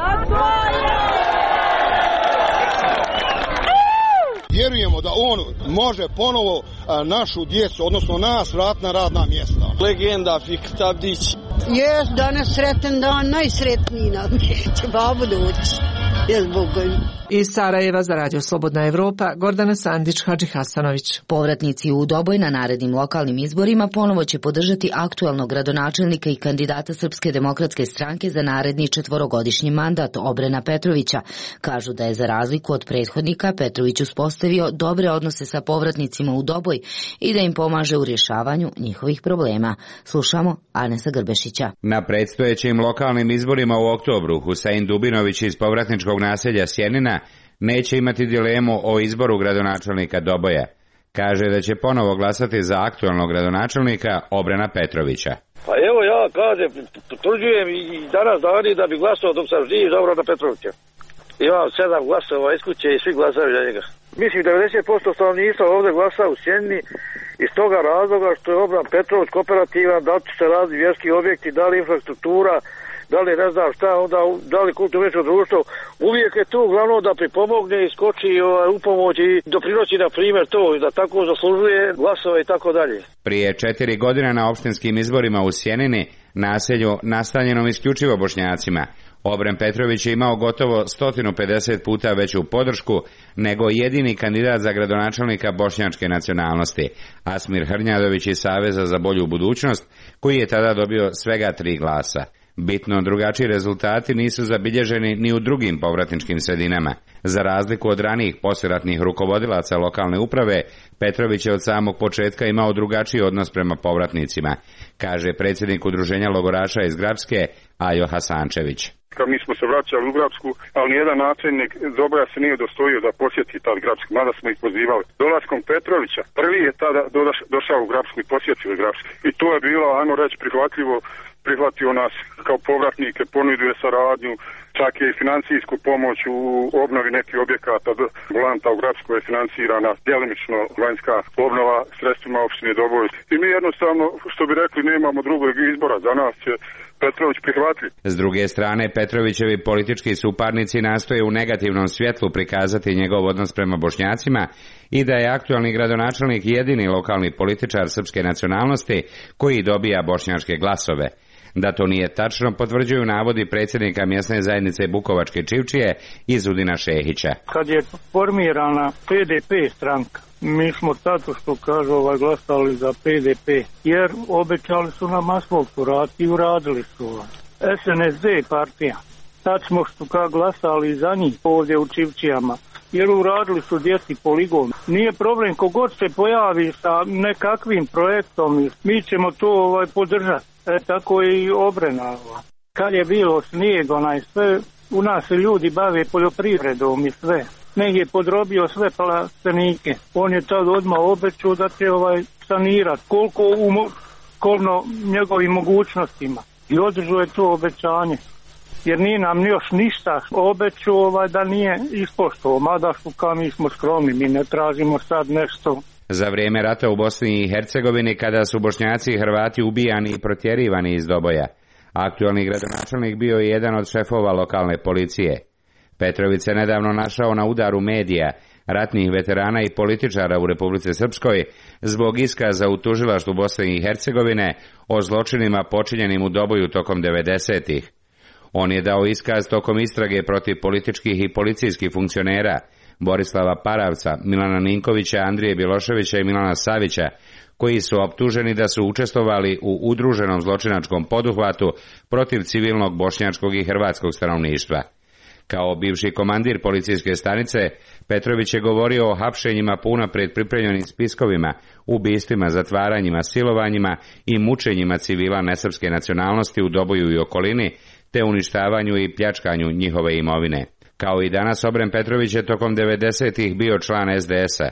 Vjerujemo da on može ponovo našu djecu, odnosno nas, vratiti na radna mjesta. Legenda Fikret Abdić. Jes, danas sretan dan, najsretniji nam će babu doći. Jes, Bogom. Iz Sarajeva za Radio Slobodna Evropa, Gordana Sandić, Hadži Hasanović. Povratnici u Doboj na narednim lokalnim izborima ponovo će podržati aktualnog gradonačelnika i kandidata Srpske demokratske stranke za naredni četvorogodišnji mandat Obrena Petrovića. Kažu da je za razliku od prethodnika Petrović uspostavio dobre odnose sa povratnicima u Doboj i da im pomaže u rješavanju njihovih problema. Slušamo Anesa Grbešića. Na predstojećim lokalnim izborima u oktobru Husein Dubinović iz povratničkog naselja Sjenina neće imati dilemu o izboru gradonačelnika Doboja. Kaže da će ponovo glasati za aktualnog gradonačelnika Obrena Petrovića. Pa evo ja kažem, potvrđujem i danas dani da bi glasao dok sam živ za Obrena Petrovića. Imam sedam glasova iz kuće i svi glasaju za njega. Mislim devedeset posto stanovništva ovdje glasa u Sjenini iz toga razloga što je Obran Petrović kooperativan, da li će se razviti vjerski objekti, da li infrastruktura, da li ne znam šta, onda da li kulturno društvo, uvijek je tu uglavnom da pripomogne i skoči u pomoć i doprinosi na primjer to, da tako zaslužuje glasove i tako dalje. Prije četiri godine na opštinskim izborima u Sjenini, naselju nastanjenom isključivo Bošnjacima, Obren Petrović je imao gotovo sto pedeset puta veću podršku nego jedini kandidat za gradonačelnika bošnjačke nacionalnosti, Asmir Hrnjadović iz Saveza za bolju budućnost, koji je tada dobio svega tri glasa. Bitno drugačiji rezultati nisu zabilježeni ni u drugim povratničkim sredinama. Za razliku od ranijih poslijeratnih rukovodilaca lokalne uprave, Petrović je od samog početka imao drugačiji odnos prema povratnicima, kaže predsjednik udruženja logoraša iz Grapske, Ajo Hasančević. Mi smo se vraćali u Grapsku, ali nijedan načelnik Doboja se nije dostojio da posjeti tad Grapsku, mada smo ih pozivali. Dolaskom Petrovića, prvi je tada došao u Grapsku i posjetio Grapsku. I to je bilo, ajmo reći, prihvatljivo, prihvatio nas kao povratnike, ponudio saradnju, čak je i financijsku pomoć u obnovi nekih objekata. Volanta u Grapskoj je financirana djelimično vanjska obnova sredstvima opštine Doboj. I mi jednostavno, što bi rekli, nemamo drugog izbora, za nas će Petrović prihvatljiv. S druge strane, Petrovićevi politički suparnici nastoje u negativnom svjetlu prikazati njegov odnos prema Bošnjacima i da je aktualni gradonačelnik jedini lokalni političar srpske nacionalnosti koji dobija bošnjačke glasove. Da to nije tačno, potvrđuju navodi predsjednika mjesne zajednice Bukovačke Čivčije Izudina Šehića. Kad je formirana P D P stranka, mi smo tato što kažu ovaj glasali za P D P, jer obećali su nam asfaltu raditi i uradili su ovaj. S N S D partija, tad smo što kao glasali za njih ovdje u Čivčijama, jer uradili su djeci poligon. Nije problem, kogod se pojavi sa nekakvim projektom, mi ćemo to ovaj podržati. E, tako i Obrena. Kad je bilo snijeg, onaj sve, u nas se ljudi bave poljoprivredom i sve. Negdje je podrobio sve plastenike. On je tad odmah obećao da će ovaj sanirati koliko u koliko njegovim mogućnostima. I održao je to obećanje. Jer nije nam još ništa obećao ovaj, da nije ispoštovao. Mada što kao mi smo skromni, mi ne tražimo sad nešto. Za vrijeme rata u Bosni i Hercegovini, kada su Bošnjaci i Hrvati ubijani i protjerivani iz Doboja, aktualni gradonačelnik bio je jedan od šefova lokalne policije. Petrović se nedavno našao na udaru medija, ratnih veterana i političara u Republici Srpskoj zbog iskaza u tužilaštvu Bosne i Hercegovine o zločinima počinjenim u Doboju tokom devedesetih. On je dao iskaz tokom istrage protiv političkih i policijskih funkcionera Borislava Paravca, Milana Ninkovića, Andrije Bjeloševića i Milana Savića, koji su optuženi da su učestvovali u udruženom zločinačkom poduhvatu protiv civilnog bošnjačkog i hrvatskog stanovništva. Kao bivši komandir policijske stanice, Petrović je govorio o hapšenjima po unaprijed pripremljenim spiskovima, ubistvima, zatvaranjima, silovanjima i mučenjima civila nesrpske nacionalnosti u Doboju i okolini, te uništavanju i pljačkanju njihove imovine. Kao i danas, Obren Petrović je tokom devedesetih bio član S D S-a.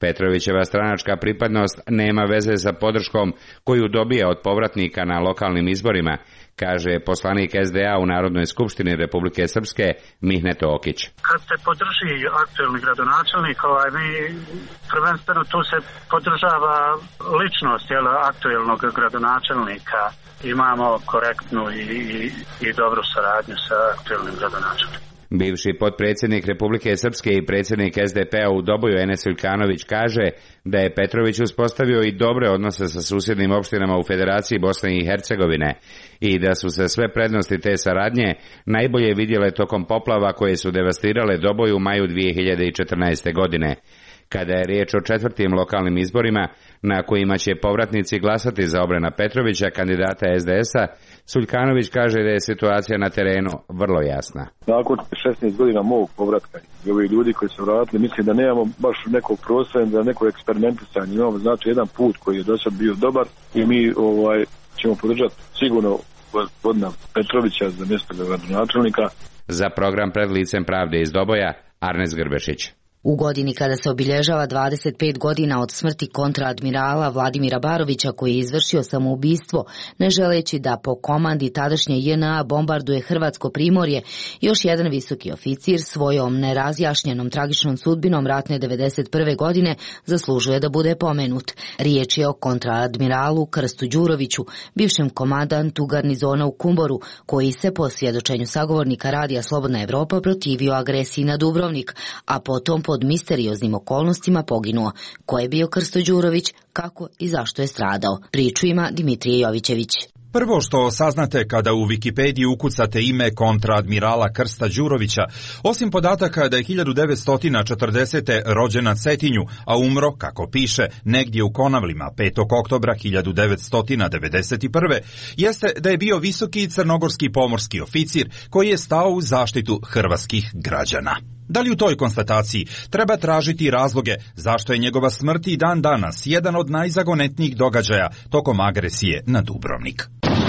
Petrovićeva stranačka pripadnost nema veze sa podrškom koju dobija od povratnika na lokalnim izborima, kaže poslanik es de a u Narodnoj skupštini Republike Srpske Mihnet Okić. Kad se podrži aktuelni gradonačelnik, ovaj, mi prvenstveno tu se podržava ličnost jel, aktuelnog gradonačelnika. Imamo korektnu i, i, i dobru saradnju sa aktuelnim gradonačelnikom. Bivši potpredsjednik Republike Srpske i predsjednik es de pe a u Doboju Enes Uljkanović kaže da je Petrović uspostavio i dobre odnose sa susjednim opštinama u Federaciji Bosne i Hercegovine i da su se sve prednosti te saradnje najbolje vidjele tokom poplava koje su devastirale Doboj u maju dvije hiljade četrnaeste. godine. Kada je riječ o četvrtim lokalnim izborima na kojima će povratnici glasati za Obrena Petrovića, kandidata es de es a, Suljkanović kaže da je situacija na terenu vrlo jasna. Nakon šesnaest godina mog povratka i ovi ljudi koji su vratili, mislim da nemamo baš nekog prostora za neko eksperimentisanje. Imamo znači jedan put koji je do sad bio dobar i mi ovaj, ćemo podržati sigurno gospodina Petrovića za mjesto gradonačelnika. Za program Pred licem pravde iz Doboja, Arnes Grbešić. U godini kada se obilježava dvadeset pet godina od smrti kontraadmirala Vladimira Barovića koji je izvršio samoubistvo, ne želeći da po komandi tadašnje je en a bombarduje Hrvatsko primorje, još jedan visoki oficir svojom nerazjašnjenom tragičnom sudbinom ratne devedeset prve. godine zaslužuje da bude pomenut. Riječ je o kontraadmiralu Krstu Đuroviću, bivšem komandantu garnizona u Kumboru, koji se po svjedočenju sagovornika Radija Slobodna Evropa protivio agresiji na Dubrovnik, a potom pod misterioznim okolnostima poginuo. Ko je bio Krsto Đurović, kako i zašto je stradao? Priču ima Dimitrije Jovićević. Prvo što saznate kada u Wikipediji ukucate ime kontraadmirala Krsta Đurovića, osim podataka da je hiljadu devetsto četrdesete. rođen na Cetinju, a umro, kako piše, negdje u Konavlima petog oktobra hiljadu devetsto devedeset prve. jeste da je bio visoki crnogorski pomorski oficir koji je stao u zaštitu hrvatskih građana. Da li u toj konstataciji treba tražiti razloge zašto je njegova smrt i dan danas jedan od najzagonetnijih događaja tokom agresije na Dubrovnik?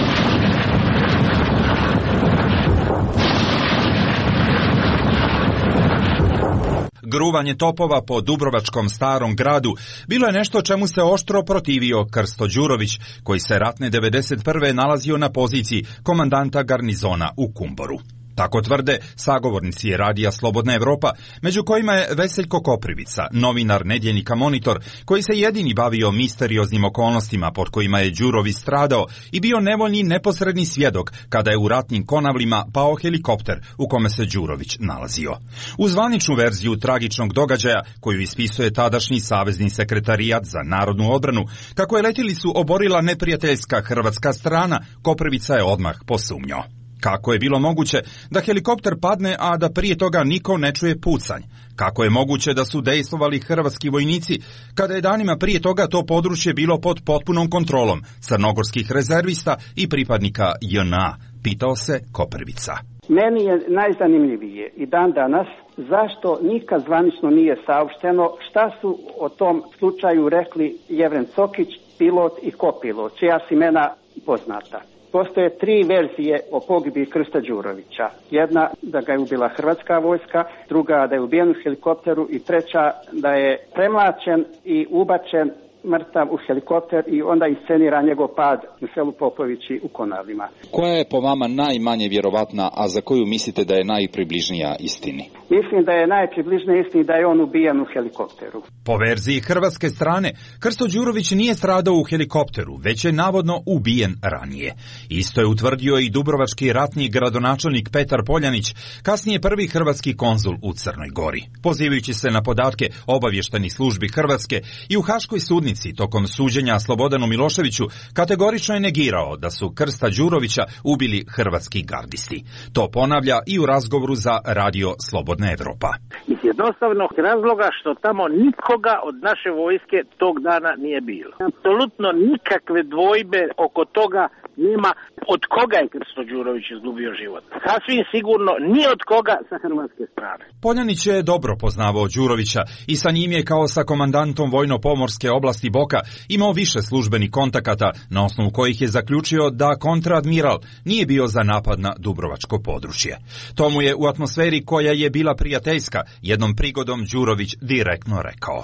Gruvanje topova po Dubrovačkom Starom gradu bilo je nešto čemu se oštro protivio Krsto Đurović, koji se ratne devedeset prve. nalazio na poziciji komandanta garnizona u Kumboru. Tako tvrde sagovornici Radija Slobodna Evropa, među kojima je Veseljko Koprivica, novinar nedjeljnika Monitor, koji se jedini bavio misterioznim okolnostima pod kojima je Đurović stradao i bio nevoljni neposredni svjedok kada je u ratnim Konavlima pao helikopter u kome se Đurović nalazio. U zvaničnu verziju tragičnog događaja, koju ispisuje tadašnji savezni sekretarijat za narodnu odbranu, kako je letjelicu oborila neprijateljska hrvatska strana, Koprivica je odmah posumnjao. Kako je bilo moguće da helikopter padne, a da prije toga niko ne čuje pucanj? Kako je moguće da su dejstvovali hrvatski vojnici, kada je danima prije toga to područje bilo pod potpunom kontrolom crnogorskih rezervista i pripadnika je en a? Pitao se Koprivica. Meni je najzanimljivije i dan danas zašto nikad zvanično nije saopšteno šta su o tom slučaju rekli Jevren Cokić, pilot i kopilot, čija su imena poznata. Postoje tri verzije o pogibiji Krsta Đurovića. Jedna da ga je ubila hrvatska vojska, druga da je ubijen u helikopteru i treća da je premlačen i ubačen mrtav u helikopter i onda inscenira njegov pad u selu Popovići u Konavlima. Koja je po vama najmanje vjerovatna, a za koju mislite da je najpribližnija istini? Mislim da je najpribližnija istini da je on ubijen u helikopteru. Po verziji hrvatske strane, Krsto Đurović nije stradao u helikopteru, već je navodno ubijen ranije. Isto je utvrdio i dubrovački ratni gradonačelnik Petar Poljanić, kasnije prvi hrvatski konzul u Crnoj Gori. Pozivajući se na podatke obavještajnih službi Hrvatske i u Haškoj sudnici tokom suđenja Slobodanu Miloševiću, kategorično je negirao da su Krsta Đurovića ubili hrvatski gardisti. To ponavlja i u razgovoru za Radio Slobodna Evropa. Iz jednostavnog razloga što tamo nikoga od naše vojske tog dana nije bilo. Apsolutno nikakve dvojbe oko toga nema od koga je Krsto Đurović izgubio život. Sasvim sigurno ni od koga sa hrvatske strane. Poljanić je dobro poznavao Đurovića i sa njim je kao sa komandantom vojno-pomorske oblasti Boka imao više službenih kontakata, na osnovu kojih je zaključio da kontraadmiral nije bio za napad na dubrovačko područje. To mu je u atmosferi koja je bila prijateljska jednom prigodom Đurović direktno rekao.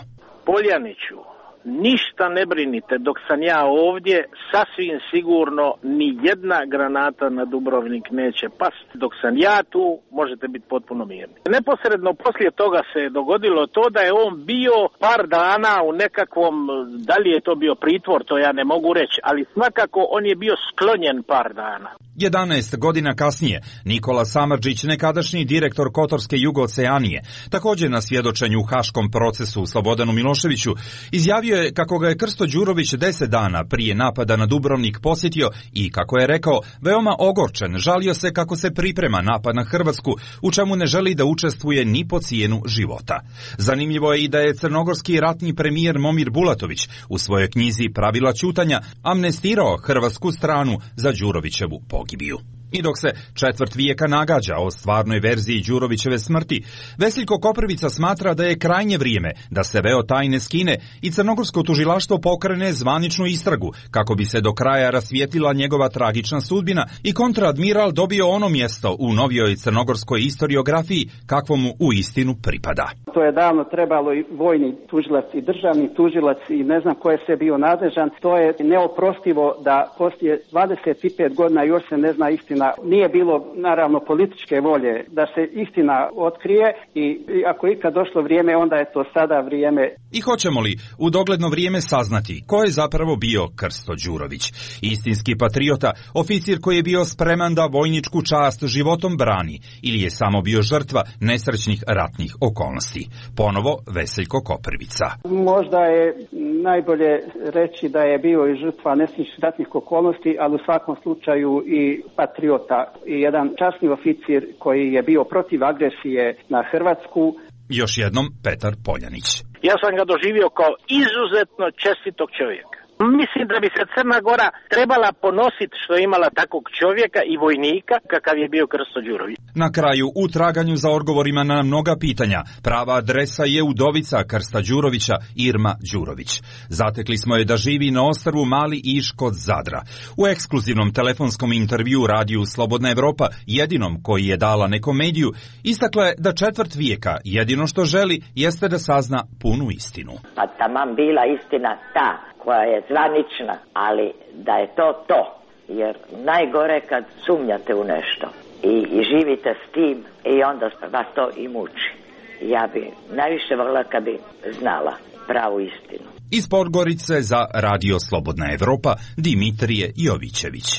Poljaniću, ništa ne brinite, dok sam ja ovdje, sasvim sigurno ni jedna granata na Dubrovnik neće pasti. Dok sam ja tu, možete biti potpuno mirni. Neposredno poslije toga se je dogodilo to da je on bio par dana u nekakvom, da li je to bio pritvor, to ja ne mogu reći, ali svakako on je bio sklonjen par dana. jedanaest godina kasnije, Nikola Samardžić, nekadašnji direktor Kotorske Jugooceanije, također na svjedočenju u haškom procesu Slobodanu Miloševiću, izjavio je kako ga je Krsto Đurović deset dana prije napada na Dubrovnik posjetio i, kako je rekao, veoma ogorčen, žalio se kako se priprema napad na Hrvatsku, u čemu ne želi da učestvuje ni po cijenu života. Zanimljivo je i da je crnogorski ratni premijer Momir Bulatović u svojoj knjizi Pravila ćutanja amnestirao hrvatsku stranu za Đurovićevu pogibiju. I dok se četvrt vijeka nagađa o stvarnoj verziji Đurovićeve smrti, Veseljko Koprivica smatra da je krajnje vrijeme da se veo tajne skine i crnogorsko tužilaštvo pokrene zvaničnu istragu kako bi se do kraja rasvijetlila njegova tragična sudbina i kontradmiral dobio ono mjesto u novijoj crnogorskoj historiografiji kakvo mu u istinu pripada. To je davno trebalo i vojni tužilac i državni tužilac i ne znam ko je sve bio nadležan. To je neoprostivo da poslije dvadeset pet godina još se ne zna istina. Nije bilo naravno političke volje da se istina otkrije i, i ako je ikad došlo vrijeme, onda je to sada vrijeme. I hoćemo li u dogledno vrijeme saznati ko je zapravo bio Krsto Đurović? Istinski patriota, oficir koji je bio spreman da vojničku čast životom brani, ili je samo bio žrtva nesrećnih ratnih okolnosti? Ponovo Veseljko Koprivica. Možda je najbolje reći da je bio i žrtva nesrećnih ratnih okolnosti, ali u svakom slučaju i patriota i jedan časni oficir koji je bio protiv agresije na Hrvatsku. Još jednom Petar Poljanić. Ja sam ga doživio kao izuzetno čestitog čovjeka. Mislim da bi se Crna Gora trebala ponositi što je imala takvog čovjeka i vojnika kakav je bio Krsto Đurović. Na kraju, u traganju za odgovorima na mnoga pitanja, prava adresa je udovica Krsta Đurovića, Irma Đurović. Zatekli smo je da živi na ostrvu Mali Iš kod Zadra. U ekskluzivnom telefonskom intervju radiju Slobodna Evropa, jedinom koji je dala nekom mediju, istakla je da četvrt vijeka jedino što želi jeste da sazna punu istinu. Pa taman bila istina ta koja je zvanična, ali da je to to, jer najgore kad sumnjate u nešto i, i živite s tim i onda vas to i muči. Ja bi najviše volila kad bi znala pravu istinu. Iz Podgorice za Radio Slobodna Evropa, Dimitrije Jovićević.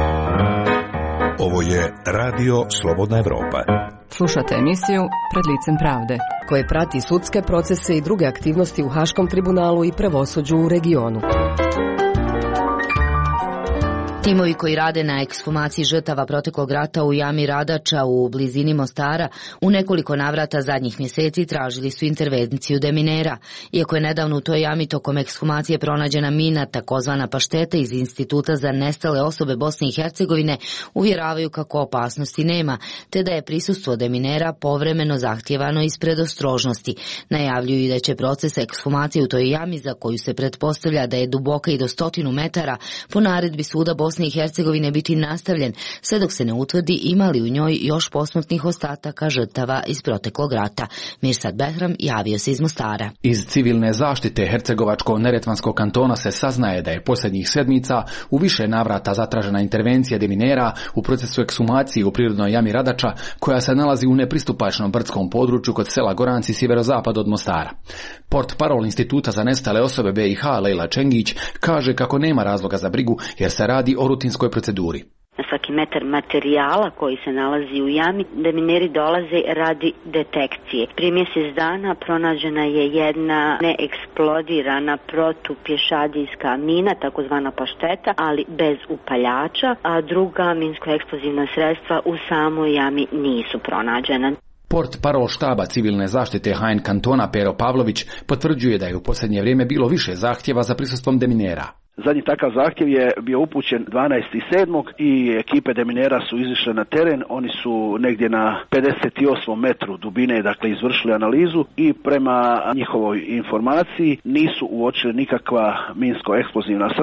Ovo je Radio Slobodna Evropa. Slušate emisiju Pred licem pravde, koje prati sudske procese i druge aktivnosti u Haškom tribunalu i pravosuđu u regionu. Timovi koji rade na ekshumaciji žrtava proteklog rata u jami Radača u blizini Mostara u nekoliko navrata zadnjih mjeseci tražili su intervenciju deminera. Iako je nedavno u toj jami tokom ekshumacije pronađena mina, takozvana pašteta iz Instituta za nestale osobe Bosne i Hercegovine, uvjeravaju kako opasnosti nema, te da je prisustvo deminera povremeno zahtjevano iz predostrožnosti. Najavljuju i da će proces ekshumacije u toj jami, za koju se pretpostavlja da je duboka i do stotinu metara, po naredbi suda Bosne i Hercegovine biti nastavljen, sve dok se ne utvrdi ima li u njoj još posmrtnih ostataka žrtava iz proteklog rata. Mirsad Behram javio se iz Mostara. Iz civilne zaštite Hercegovačko-Neretvanskog kantona se saznaje da je posljednjih sedmica u više navrata zatražena intervencija deminera u procesu ekshumacije u prirodnoj jami Radača, koja se nalazi u nepristupačnom brdskom području kod sela Goranci sjeverozapad od Mostara. Port parol Instituta za nestale osobe B i H Lejla Čengić kaže kako nema razloga za brigu jer se radi o rutinskoj proceduri. Na svaki metar materijala koji se nalazi u jami, demineri dolaze radi detekcije. Prije mjesec dana pronađena je jedna neeksplodirana protupješadijska mina, takozvana pašteta, ali bez upaljača, a druga minsko-eksplozivna sredstva u samoj jami nisu pronađena. Port parol štaba civilne zaštite H N kantona Pero Pavlović potvrđuje da je u posljednje vrijeme bilo više zahtjeva za prisustvom deminera. Zadnji takav zahtjev je bio upućen dvanaestog sedmog i ekipe deminera su izišle na teren. Oni su negdje na pedeset osmom metru dubine, dakle, izvršili analizu i prema njihovoj informaciji nisu uočili nikakva minsko-eksplozivna sredstva.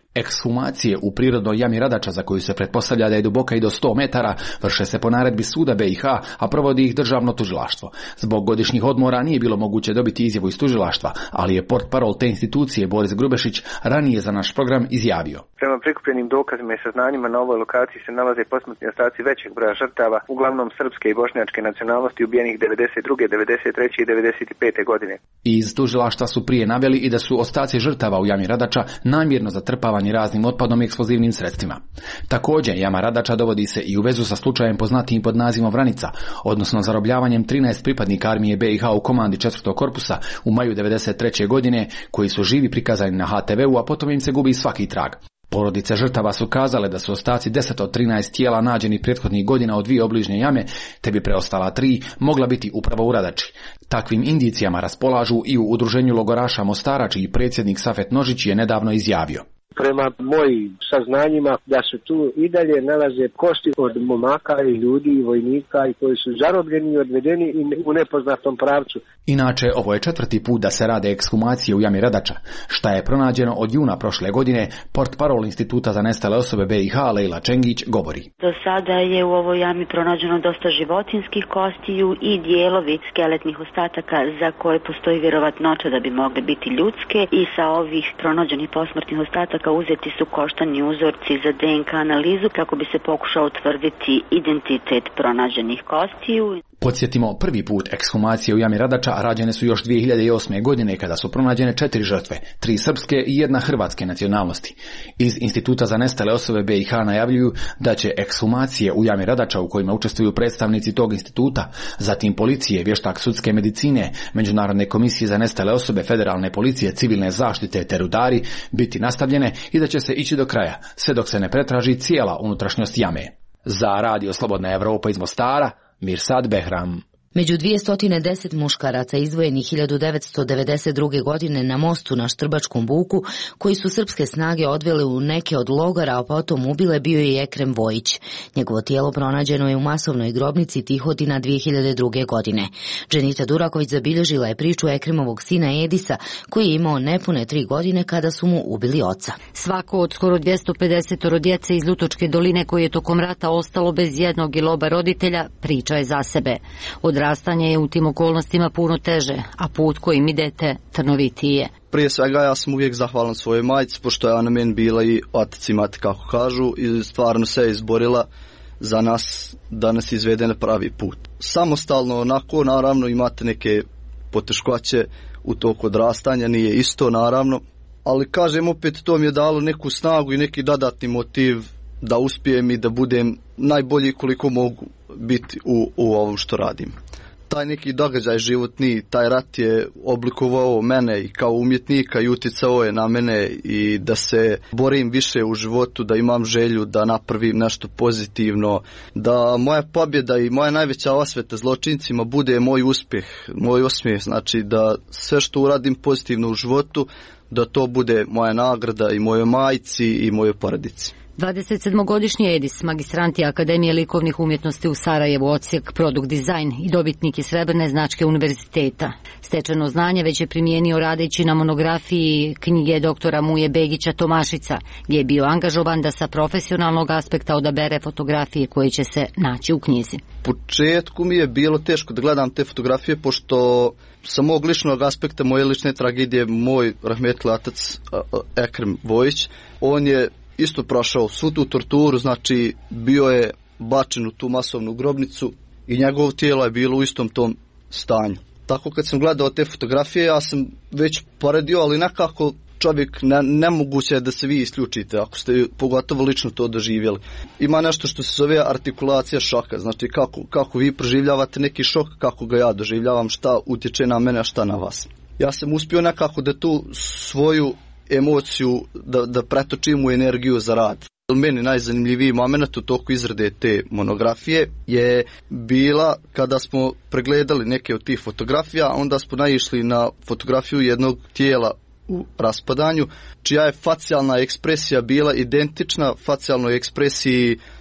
Ekshumacije u prirodnoj jami Radača, za koju se pretpostavlja da je duboka i do sto metara, vrše se po naredbi suda B i H, a provodi ih državno tužilaštvo. Zbog godišnjih odmora nije bilo moguće dobiti izjavu iz tužilaštva, ali je portparol te institucije Boris Grubešić ranije za naš program izjavio. Prema prikupljenim dokazima i saznanjima na ovoj lokaciji se nalaze posmrtni ostaci većeg broja žrtava, uglavnom srpske i bošnjačke nacionalnosti, ubijenih devedeset druge, devedeset treće i devedeset pete godine. Iz tužilaštva su prije naveli i da su ostaci žrtava u jami Radača namjerno zatrpavani raznim otpadom i eksplozivnim sredstvima. Također, jama Radača dovodi se i u vezu sa slučajem poznatijim pod nazivom Vranica, odnosno zarobljavanjem trinaest pripadnika armije B i H u komandi četvrtog korpusa u maju devedeset treće godine, koji su živi prikazani na H T V-u, a potom im se gubi svaki trag. Porodice žrtava su kazale da su ostaci deset od trinaest tijela nađeni prethodnih godina od dvije obližnje jame, te bi preostala tri mogla biti upravo u Radači. Takvim indicijama raspolažu i u udruženju logoraša Mostara, čiji predsjednik Safet Nožić je nedavno izjavio. Prema mojim saznanjima da su tu i dalje nalaze kosti od momaka i ljudi i vojnika i koji su zarobljeni i odvedeni u nepoznatom pravcu. Inače, ovo je četvrti put da se rade ekshumacije u jami Radača, šta je pronađeno od juna prošle godine. Portparol Instituta za nestale osobe B i H Lejla Čengić govori. Do sada je u ovoj jami pronađeno dosta životinskih kostiju i dijelovi skeletnih ostataka za koje postoji vjerovatnoća da bi mogle biti ljudske, i sa ovih pronađenih posmrtnih ostataka uzeti su koštani uzorci za D N K analizu kako bi se pokušao utvrditi identitet pronađenih kostiju. Podsjetimo, prvi put ekshumacije u jami Radača rađene su još dvije hiljade osme. godine, kada su pronađene četiri žrtve, tri srpske i jedna hrvatske nacionalnosti. Iz Instituta za nestale osobe B i H najavljuju da će ekshumacije u jami Radača, u kojima učestvuju predstavnici tog instituta, zatim policije, vještak sudske medicine, Međunarodne komisije za nestale osobe, federalne policije, civilne zaštite te rudari, biti nastavljene i da će se ići do kraja, sve dok se ne pretraži cijela unutrašnjost jame. Za Radio Slobodna Evropa iz Mostara, Mirsad Behram. Među dvjesto deset muškaraca izdvojenih hiljadu devetsto devedeset druge. godine na mostu na Štrbačkom buku, koji su srpske snage odvele u neke od logora, a potom ubile, bio je Ekrem Vojić. Njegovo tijelo pronađeno je u masovnoj grobnici Tihotina dvije hiljade druge. godine. Dženita Duraković zabilježila je priču Ekremovog sina Edisa, koji je imao nepune tri godine kada su mu ubili oca. Svako od skoro dvjesto pedeset djece iz Lutočke doline, koje je tokom rata ostalo bez jednog ili oba roditelja, priča je za sebe. Od Odrastanje je u tim okolnostima puno teže, a put kojim idete trnovitiji je. Prije svega ja sam uvijek zahvalan svojoj majci, pošto je ona meni bila i otac i mati, kako kažu, i stvarno se izborila za nas da nas izvede na pravi put. Samostalno, onako, naravno, imate neke poteškoće u toku odrastanja, nije isto, naravno, ali kažem opet, to mi je dalo neku snagu i neki dodatni motiv da uspijem i da budem najbolji koliko mogu biti u, u ovom što radim. Taj neki događaj životni, taj rat je oblikovao mene i kao umjetnika i uticao je na mene i da se borim više u životu, da imam želju da napravim nešto pozitivno, da moja pobjeda i moja najveća osveta zločincima bude moj uspjeh, moj osmijeh, znači da sve što uradim pozitivno u životu, da to bude moja nagrada i mojoj majci i mojoj porodici. dvadesetsedmogodišnji Edis, magistrant je Akademije likovnih umjetnosti u Sarajevu, odsjek Produkt dizajn i dobitnik je srebrne značke univerziteta. Stečeno znanje već je primijenio radeći na monografiji knjige doktora Muje Begića Tomašica, gdje je bio angažovan da sa profesionalnog aspekta odabere fotografije koje će se naći u knjizi. U početku mi je bilo teško da gledam te fotografije, pošto sa mog ličnog aspekta, moje lične tragedije, moj rahmetli otac Ekrem Vojić, on je isto prošao svu tu torturu, znači bio je bačen u tu masovnu grobnicu i njegovo tijelo je bilo u istom tom stanju. Tako kad sam gledao te fotografije, ja sam već poredio, ali nekako čovjek ne, nemoguće je da se vi isključite ako ste pogotovo lično to doživjeli. Ima nešto što se zove artikulacija šoka, znači kako, kako vi proživljavate neki šok, kako ga ja doživljavam, šta utječe na mene, a šta na vas. Ja sam uspio nekako da tu svoju emociju da, da pretočim u energiju za rad. Meni najzanimljiviji moment u toku izrade te monografije je bila kada smo pregledali neke od tih fotografija, onda smo naišli na fotografiju jednog tijela u raspadanju, čija je facijalna ekspresija bila identična facijalnoj ekspresiji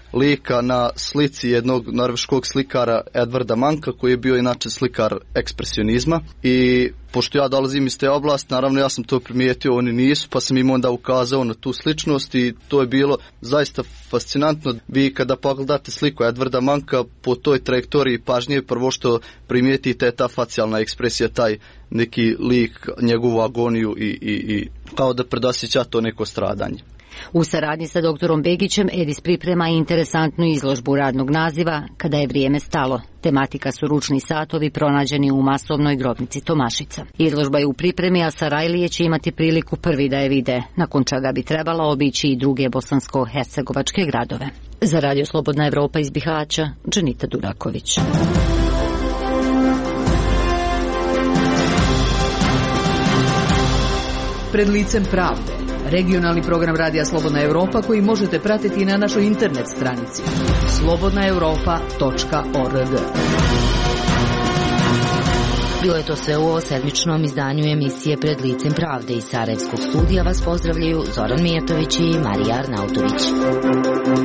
lika na slici jednog norveškog slikara Edvarda Manka, koji je bio inače slikar ekspresionizma. I pošto ja dolazim iz te oblasti, naravno ja sam to primijetio, oni nisu, pa sam im onda ukazao na tu sličnost i to je bilo zaista fascinantno. Vi kada pogledate sliku Edvarda Manka, po toj trajektoriji pažnje prvo što primijetite je ta facijalna ekspresija, taj neki lik, njegovu agoniju i, i, i kao da predosjeća to neko stradanje. U saradnji sa doktorom Begićem Edis priprema interesantnu izložbu radnog naziva Kada je vrijeme stalo. Tematika su ručni satovi pronađeni u masovnoj grobnici Tomašica. Izložba je u pripremi, a Sarajlije će imati priliku prvi da je vide, nakon čega bi trebalo obići i druge bosansko-hercegovačke gradove. Za Radio Slobodna Evropa iz Bihaća, Dženita Duraković. Pred licem pravde. Regionalni program Radija Slobodna Evropa koji možete pratiti na našoj internet stranici slobodna europa tačka org. Bilo je to sve u ovo sedmičnom izdanju emisije Pred licem pravde. Iz Sarajevskog studija vas pozdravljaju Zoran Mijatović i Marija Arnautović.